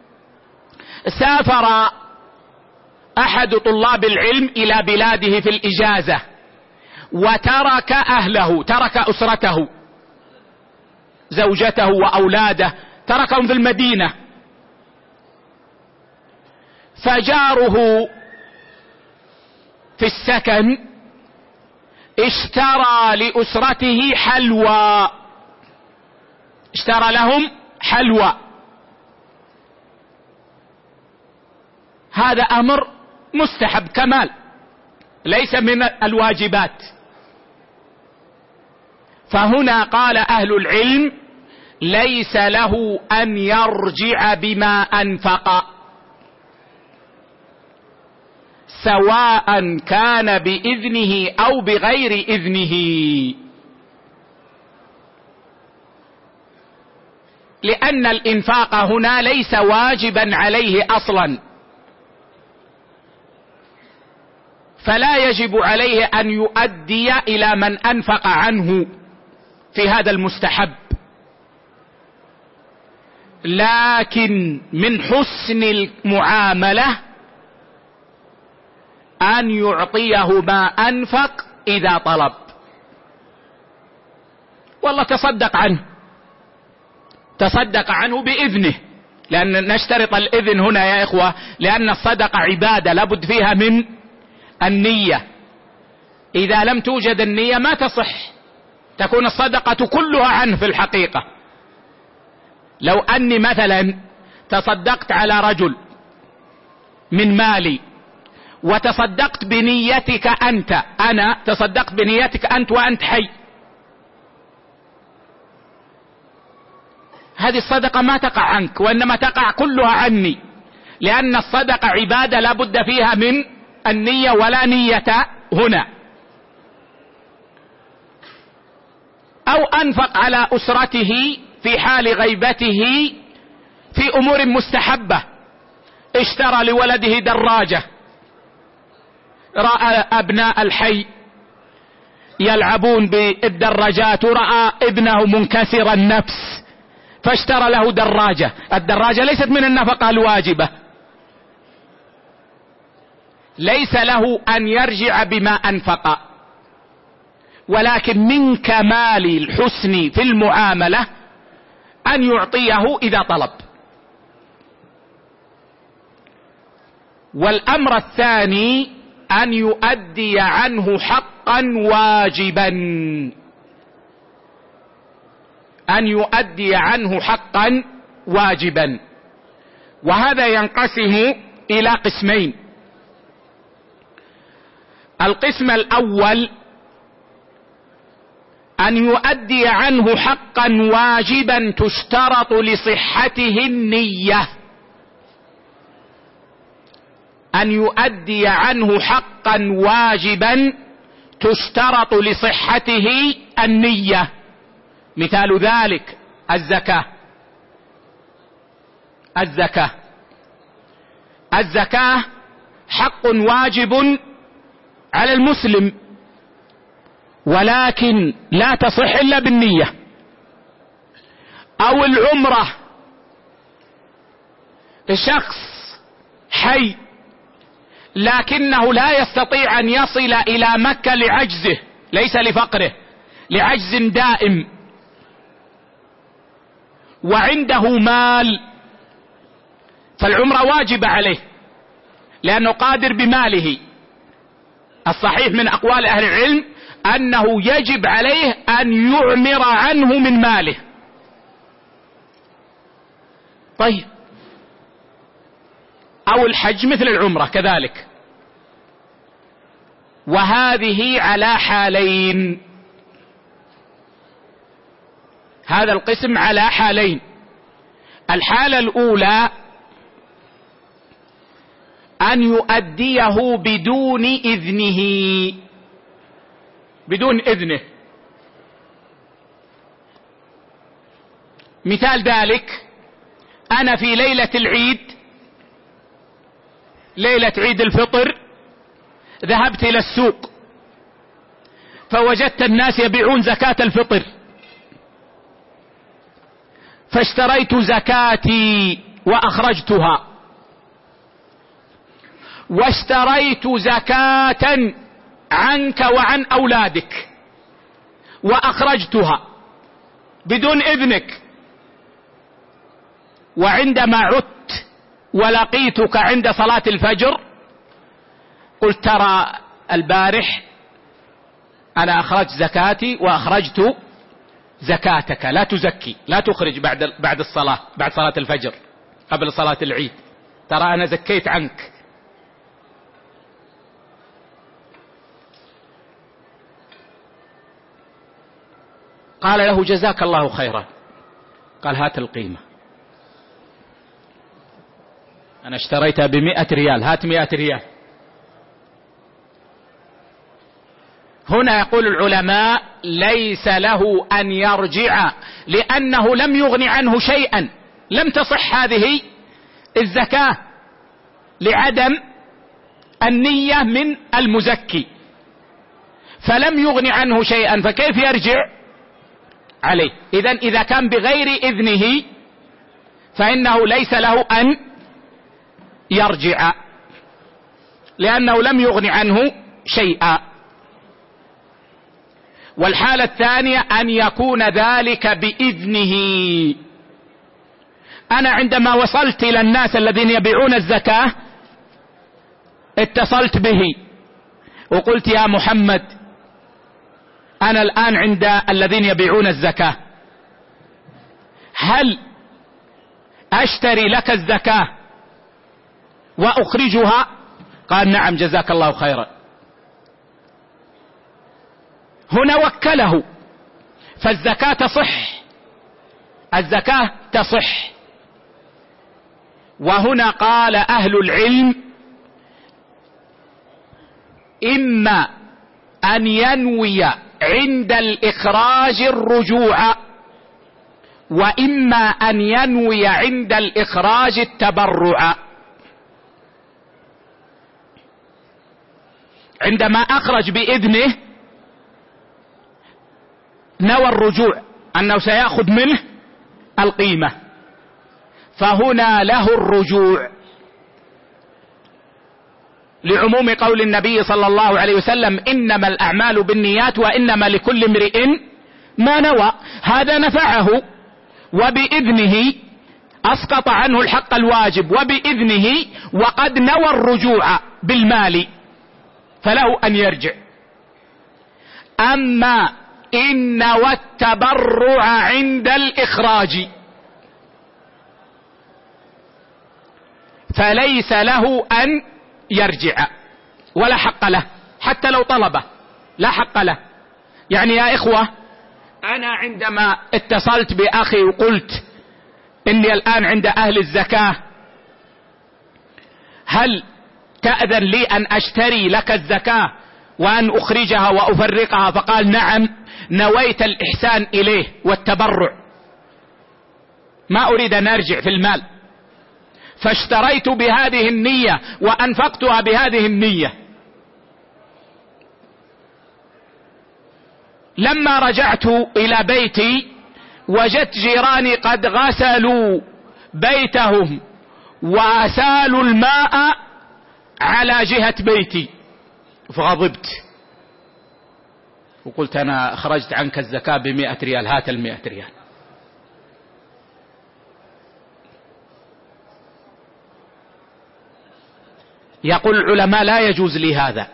سافر أحد طلاب العلم إلى بلاده في الإجازة وترك أهله، ترك أسرته، زوجته وأولاده، تركهم في المدينة، فجاره في السكن اشترى لأسرته حلوى، اشترى لهم حلوى، هذا أمر مستحب كمال، ليس من الواجبات. فهنا قال أهل العلم ليس له أن يرجع بما أنفق، سواء كان بإذنه أو بغير إذنه، لأن الإنفاق هنا ليس واجبا عليه أصلا، فلا يجب عليه أن يؤدي إلى من أنفق عنه في هذا المستحب. لكن من حسن المعاملة أن يعطيه ما أنفق إذا طلب. والله تصدق عنه بإذنه، لأن نشترط الإذن هنا يا إخوة، لأن الصدقة عبادة لابد فيها من النية. إذا لم توجد النية ما تصح، تكون الصدقة كلها عنه في الحقيقة. لو أني مثلا تصدقت على رجل من مالي وتصدقت بنيتك أنت، أنا تصدقت بنيتك أنت وأنت حي، هذه الصدقة ما تقع عنك، وإنما تقع كلها عني، لأن الصدقة عبادة لا بد فيها من النية، ولا نية هنا. أو أنفق على أسرته في حال غيبته في أمور مستحبة، اشترى لولده دراجة، رأى أبناء الحي يلعبون بالدراجات ورأى ابنه منكسر النفس فاشترى له دراجة. الدراجة ليست من النفقة الواجبة، ليس له أن يرجع بما أنفق، ولكن من كمال الحسن في المعاملة أن يعطيه إذا طلب. والأمر الثاني أن يؤدي عنه حقا واجبا، أن يؤدي عنه حقا واجبا. وهذا ينقسم إلى قسمين. القسم الأول أن يؤدي عنه حقا واجبا تشترط لصحته النية، أن يؤدي عنه حقا واجبا تشترط لصحته النية. مثال ذلك الزكاة حق واجب على المسلم، ولكن لا تصح إلا بالنية. أو العمرة، الشخص حي لكنه لا يستطيع أن يصل إلى مكة لعجزه، ليس لفقره، لعجز دائم، وعنده مال، فالعمرة واجبة عليه لأنه قادر بماله. الصحيح من أقوال أهل العلم أنه يجب عليه أن يعمر عنه من ماله. طيب، أو الحج مثل العمرة كذلك. وهذه على حالين، هذا القسم على حالين. الحالة الأولى أن يؤديه بدون إذنه، بدون إذنه. مثال ذلك، أنا في ليلة العيد، ليلة عيد الفطر، ذهبت إلى السوق فوجدت الناس يبيعون زكاة الفطر، فاشتريت زكاتي وأخرجتها، واشتريت زكاة عنك وعن أولادك وأخرجتها بدون إذنك. وعندما عدت ولقيتك عند صلاة الفجر قلت ترى البارح أنا أخرجت زكاتي وأخرجت زكاتك، لا تزكي، لا تخرج بعد الصلاة، بعد صلاة الفجر قبل صلاة العيد، ترى أنا زكيت عنك. قال له جزاك الله خيرا. قال هات القيمة، أنا اشتريتها ب100 ريال، هات 100 ريال. هنا يقول العلماء ليس له أن يرجع، لأنه لم يغن عنه شيئا، لم تصح هذه الزكاة لعدم النية من المزكي، فلم يغن عنه شيئا، فكيف يرجع عليه؟ إذا كان بغير إذنه فإنه ليس له أن يرجع، لأنه لم يغن عنه شيئا. والحالة الثانية أن يكون ذلك بإذنه. أنا عندما وصلت إلى الناس الذين يبيعون الزكاة اتصلت به وقلت يا محمد أنا الآن عند الذين يبيعون الزكاة، هل أشتري لك الزكاة وأخرجها؟ قال نعم جزاك الله خيرا. هنا وكله، فالزكاة تصح، الزكاة تصح. وهنا قال أهل العلم إما أن ينوي عند الإخراج الرجوع، وإما أن ينوي عند الإخراج التبرع. عندما أخرج بإذنه نوى الرجوع، أنه سيأخذ منه القيمة، فهنا له الرجوع، لعموم قول النبي صلى الله عليه وسلم إنما الأعمال بالنيات وإنما لكل امرئ ما نوى. هذا نفعه وبإذنه أسقط عنه الحق الواجب وبإذنه، وقد نوى الرجوع بالمال فله أن يرجع. أما إن نوى التبرع عند الإخراج فليس له أن يرجع ولا حق له، حتى لو طلبه لا حق له. يعني يا إخوة، أنا عندما اتصلت بأخي وقلت إني الآن عند أهل الزكاة، هل تأذن لي أن أشتري لك الزكاة وأن أخرجها وأفرقها؟ فقال نعم، نويت الإحسان إليه والتبرع، ما أريد أن أرجع في المال، فاشتريت بهذه النية وأنفقتها بهذه النية. لما رجعت إلى بيتي وجدت جيراني قد غسلوا بيتهم وأسالوا الماء على جهة بيتي، فغضبت وقلت أنا أخرجت عنك الزكاة ب100 ريال، هات 100 ريال. يقول العلماء لا يجوز لي هذا،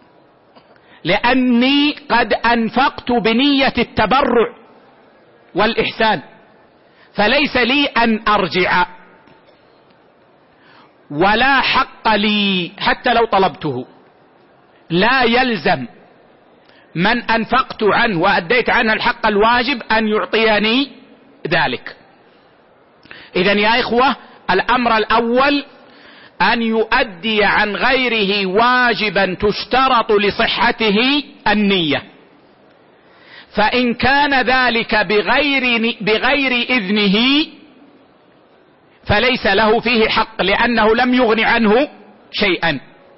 لأني قد أنفقت بنية التبرع والإحسان، فليس لي أن أرجع ولا حق لي حتى لو طلبته. لا يلزم من أنفقت عنه وأديت عنه الحق الواجب أن يعطيني ذلك. إذن يا إخوة، الأمر الأول أن يؤدي عن غيره واجبا تشترط لصحته النية، فإن كان ذلك بغير إذنه فليس له فيه حق، لأنه لم يغن عنه شيئا.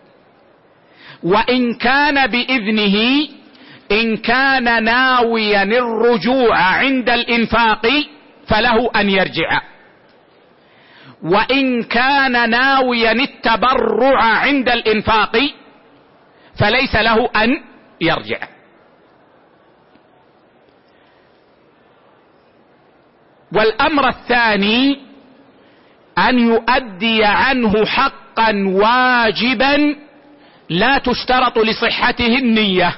وإن كان بإذنه، إن كان ناويا الرجوع عند الإنفاق فله أن يرجع، وإن كان ناويا التبرع عند الإنفاق فليس له أن يرجع. والأمر الثاني أن يؤدي عنه حقا واجبا لا تشترط لصحته النية،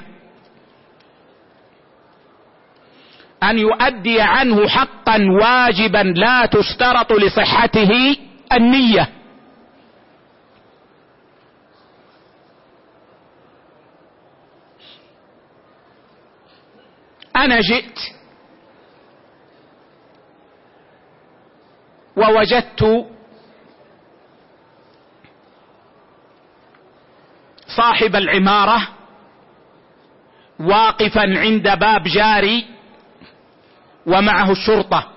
أن يؤدي عنه حقا واجبا لا تشترط لصحته النية. أنا جئت ووجدت صاحب العمارة واقفا عند باب جاري ومعه الشرطة،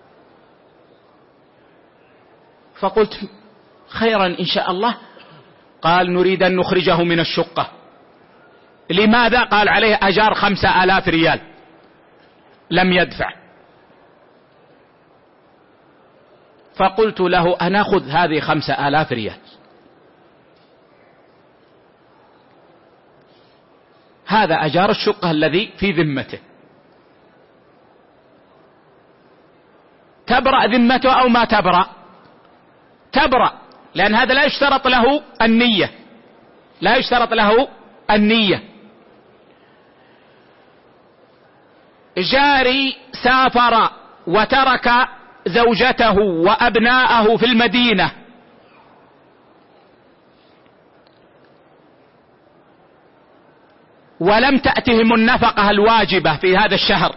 فقلت خيرا إن شاء الله. قال نريد أن نخرجه من الشقة. لماذا؟ قال عليه أجار 5000 ريال لم يدفع. فقلت له أنا أخذ هذه 5000 ريال، هذا أجار الشقة الذي في ذمته، تبرأ ذمته أو ما تبرأ؟ تبرأ، لأن هذا لا يشترط له النية، لا يشترط له النية. جاري سافر وترك زوجته وأبناءه في المدينة، ولم تأتهم النفقة الواجبة في هذا الشهر،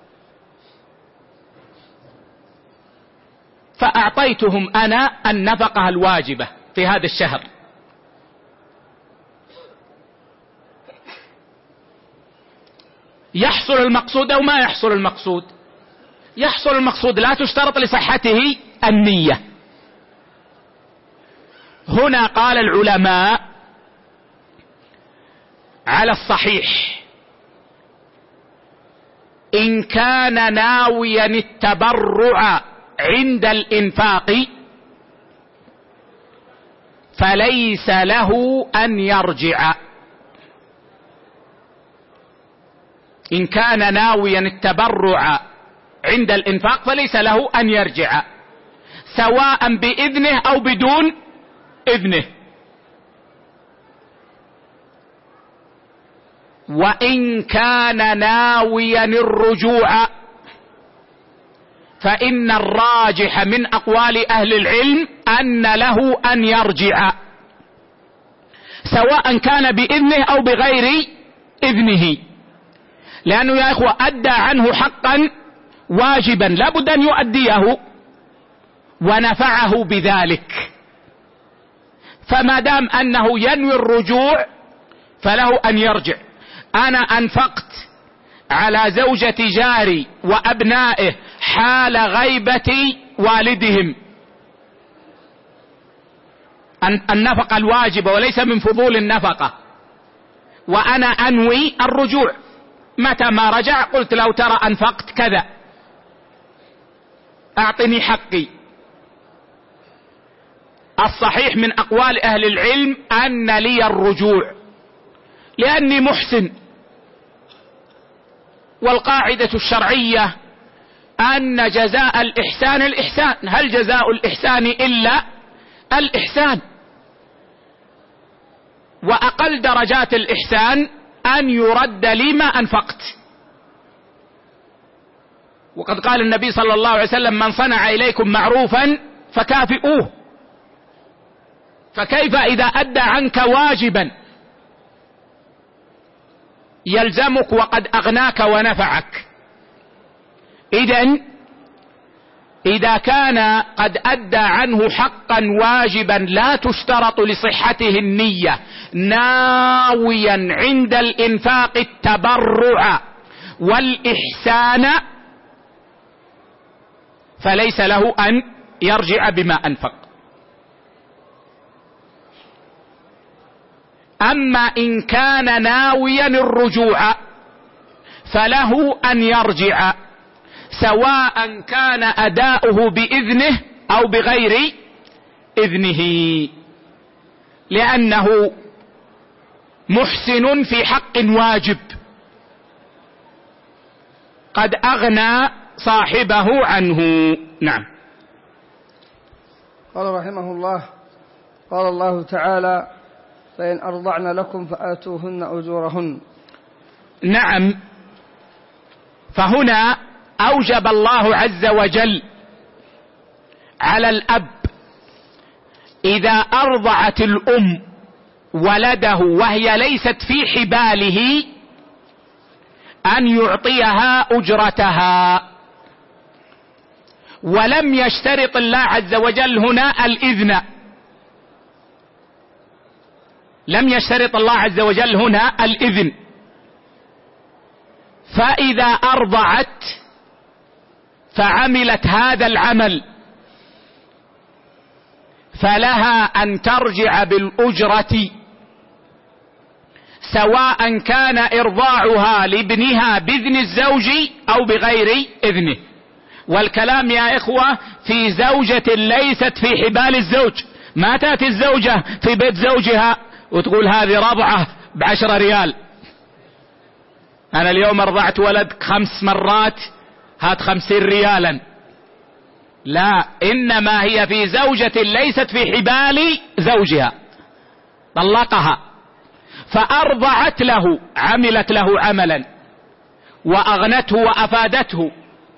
فأعطيتهم أنا النفقة الواجبة في هذا الشهر، يحصل المقصود أو ما يحصل المقصود؟ يحصل المقصود، لا تشترط لصحته النية. هنا قال العلماء على الصحيح إن كان ناويا التبرع عند الإنفاق فليس له أن يرجع. إن كان ناويا التبرع عند الإنفاق فليس له أن يرجع، سواء بإذنه أو بدون إذنه. وإن كان ناويا الرجوع فإن الراجح من أقوال أهل العلم أن له أن يرجع، سواء كان بإذنه أو بغير إذنه، لأنه يا إخوة أدى عنه حقا واجبا لا بد أن يؤديه ونفعه بذلك، فما دام أنه ينوي الرجوع فله أن يرجع. أنا أنفقت على زوجة جاري وأبنائه حال غيبة والدهم النفقة الواجبة وليس من فضول النفقة، وأنا أنوي الرجوع، متى ما رجع قلت له ترى أنفقت كذا أعطني حقي. الصحيح من أقوال أهل العلم أن لي الرجوع لأني محسن، والقاعدة الشرعية أن جزاء الإحسان الإحسان، هل جزاء الإحسان إلا الإحسان؟ وأقل درجات الإحسان أن يرد لي ما أنفقت، وقد قال النبي صلى الله عليه وسلم من صنع إليكم معروفا فكافئوه، فكيف إذا أدى عنك واجبا يلزمك وقد أغناك ونفعك؟ إذا كان قد أدى عنه حقا واجبا لا تشترط لصحته النية، ناويا عند الإنفاق التبرع والإحسان، فليس له أن يرجع بما أنفق. أما إن كان ناويا الرجوع فله أن يرجع، سواء كان أداؤه بإذنه أو بغير إذنه، لأنه محسن في حق واجب قد أغنى صاحبه عنه. نعم. قال رحمه الله: قال الله تعالى: فإن أرضعن لكم فآتوهن أجورهن. نعم، فهنا أوجب الله عز وجل على الأب إذا أرضعت الأم ولده وهي ليست في حباله أن يعطيها أجرتها، ولم يشترط الله عز وجل هنا الإذن، لم يشترط الله عز وجل هنا الإذن. فإذا أرضعت فعملت هذا العمل فلها أن ترجع بالأجرة، سواء كان إرضاعها لابنها بإذن الزوج أو بغير إذنه. والكلام يا إخوة في زوجة ليست في حبال الزوج. ما تأتي الزوجة في بيت زوجها وتقول هذه رضعة ب10 ريال، أنا اليوم رضعت ولد 5 مرات هات 50 ريالا. لا، إنما هي في زوجة ليست في حبال زوجها، طلقها فأرضعت له، عملت له عملا وأغنته وأفادته،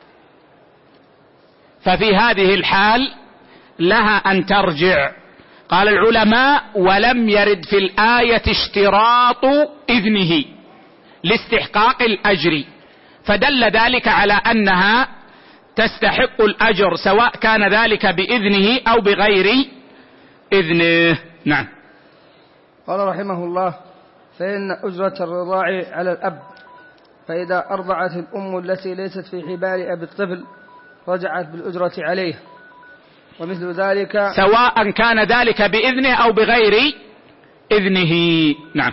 ففي هذه الحال لها أن ترجع. قال العلماء: ولم يرد في الآية اشتراط إذنه لاستحقاق الأجر، فدل ذلك على أنها تستحق الأجر سواء كان ذلك بإذنه أو بغير إذنه. نعم. قال رحمه الله: فإن أجرة الرضاع على الأب، فإذا أرضعت الأم التي ليست في حبال أبي الطفل رجعت بالأجرة عليه، ومثل ذلك سواء كان ذلك بإذنه أو بغير إذنه. نعم.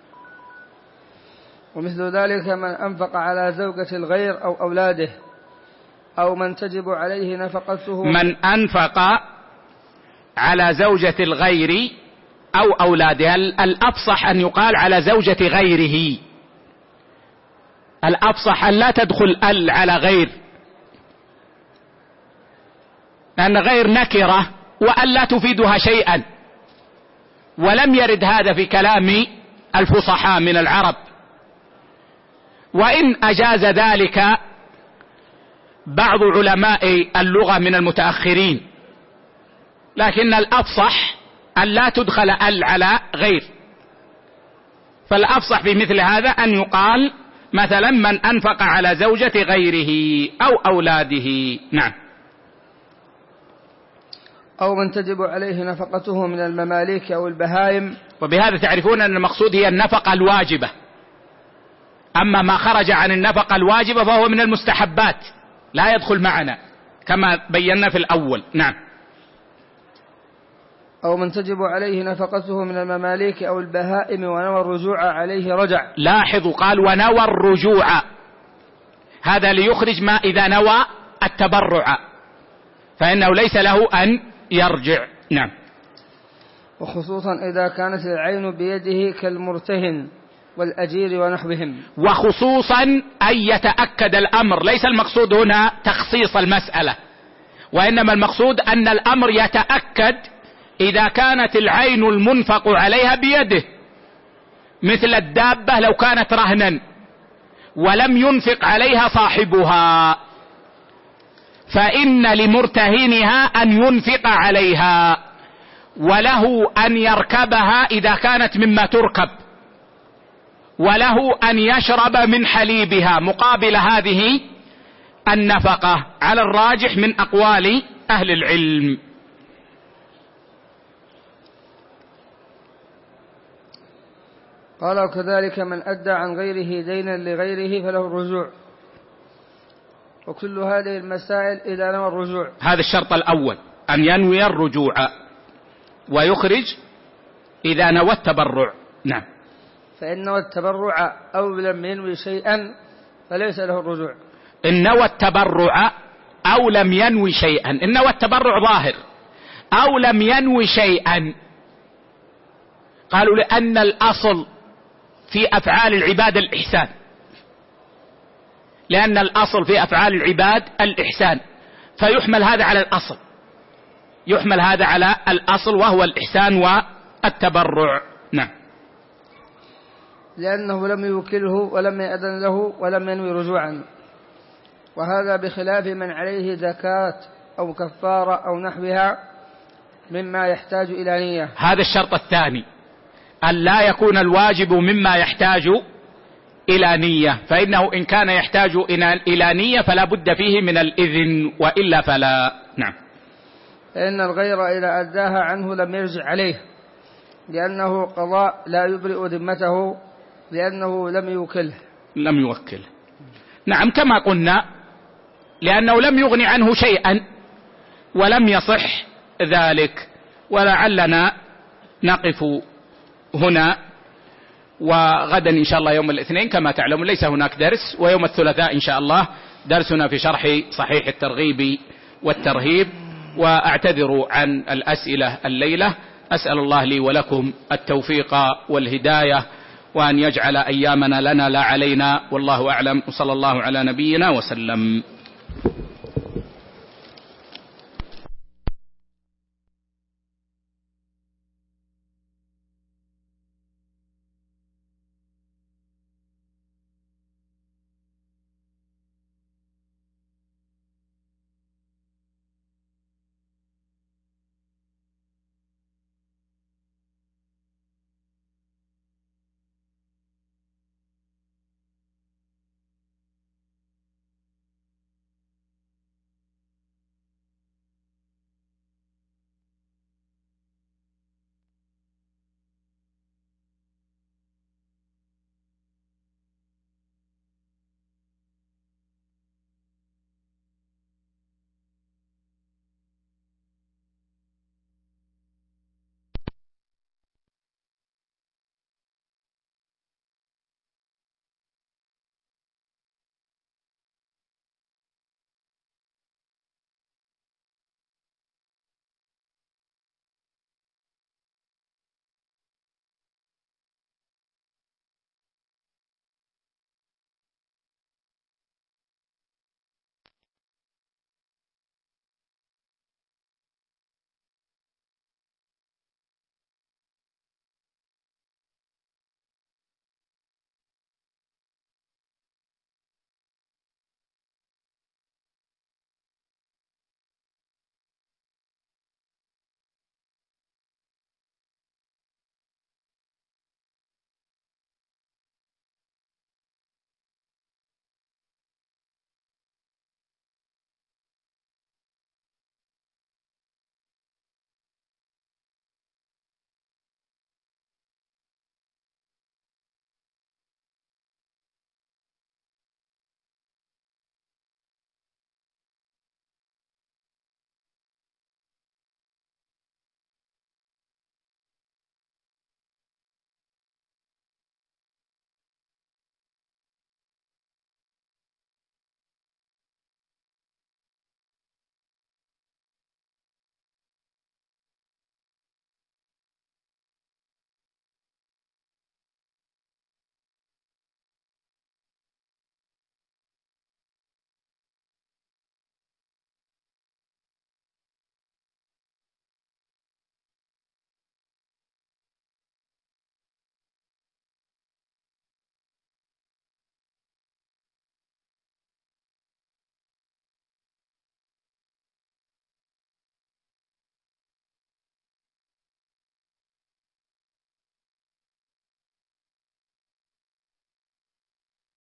ومثل ذلك من أنفق على زوجة الغير أو أولاده، أو من تجب عليه نفقته. من أنفق على زوجة الغير أو أولاده، الأفصح أن يقال على زوجة غيره، الأفصح أن لا تدخل على غير، لأن غير نكرة وأن لا تفيدها شيئا، ولم يرد هذا في كلام الفصحاء من العرب، وإن أجاز ذلك بعض علماء اللغة من المتأخرين، لكن الأفصح أن لا تدخل على غير، فالأفصح في مثل هذا أن يقال مثلا من أنفق على زوجة غيره أو أولاده. نعم. أو من تجب عليه نفقته من المماليك أو البهائم. وبهذا تعرفون أن المقصود هي النفقة الواجبة، أما ما خرج عن النفقة الواجبة فهو من المستحبات لا يدخل معنا كما بينا في الأول. نعم. أو من تجب عليه نفقته من المماليك أو البهائم ونوى الرجوع عليه رجع. لاحظوا قال ونوى الرجوع، هذا ليخرج ما إذا نوى التبرع فإنه ليس له أن يرجع. نعم. وخصوصا إذا كانت العين بيده كالمرتهن والأجير ونحوهم. وخصوصا أن يتأكد الأمر، ليس المقصود هنا تخصيص المسألة، وإنما المقصود أن الأمر يتأكد إذا كانت العين المنفق عليها بيده، مثل الدابة لو كانت رهنا ولم ينفق عليها صاحبها، فإن لمرتهنها أن ينفق عليها، وله أن يركبها إذا كانت مما تركب، وله أن يشرب من حليبها مقابل هذه النفقة على الراجح من أقوال أهل العلم. قال: وكذلك من أدى عن غيره دينا لغيره فله الرجوع. وكل هذه المسائل إذا نوى الرجوع. هذا الشرط الأول، أن ينوي الرجوع، ويخرج إذا نوى التبرع. نعم. فإن نوى التبرع أو لم ينوي شيئا فليس له الرجوع. إن نوى التبرع أو لم ينوي شيئا، إن نوى التبرع ظاهر أو لم ينوي شيئا، قالوا لأن الأصل في أفعال العباد الإحسان، لأن الأصل في أفعال العباد الإحسان، فيحمل هذا على الأصل، يحمل هذا على الأصل وهو الإحسان والتبرع. نعم. لأنه لم يوكله ولم يأذن له ولم ينوي رجوعا، وهذا بخلاف من عليه زكاة أو كفارة أو نحوها مما يحتاج إلى نية. هذا الشرط الثاني، أن لا يكون الواجب مما يحتاج إلى نية، فإنه إن كان يحتاج إلى نية فلا بد فيه من الإذن، وإلا فلا. نعم. فإن الغير إذا أداها عنه لم يرجع عليه، لأنه قضاء لا يبرئ ذمته، لأنه لم يوكله. نعم، كما قلنا، لأنه لم يغني عنه شيئا ولم يصح ذلك. ولعلنا نقف هنا، وغدا إن شاء الله يوم الاثنين كما تعلمون ليس هناك درس، ويوم الثلاثاء إن شاء الله درسنا في شرح صحيح الترغيب والترهيب، وأعتذر عن الأسئلة الليلة. أسأل الله لي ولكم التوفيق والهداية، وأن يجعل أيامنا لنا لا علينا، والله أعلم، وصلى الله على نبينا وسلم.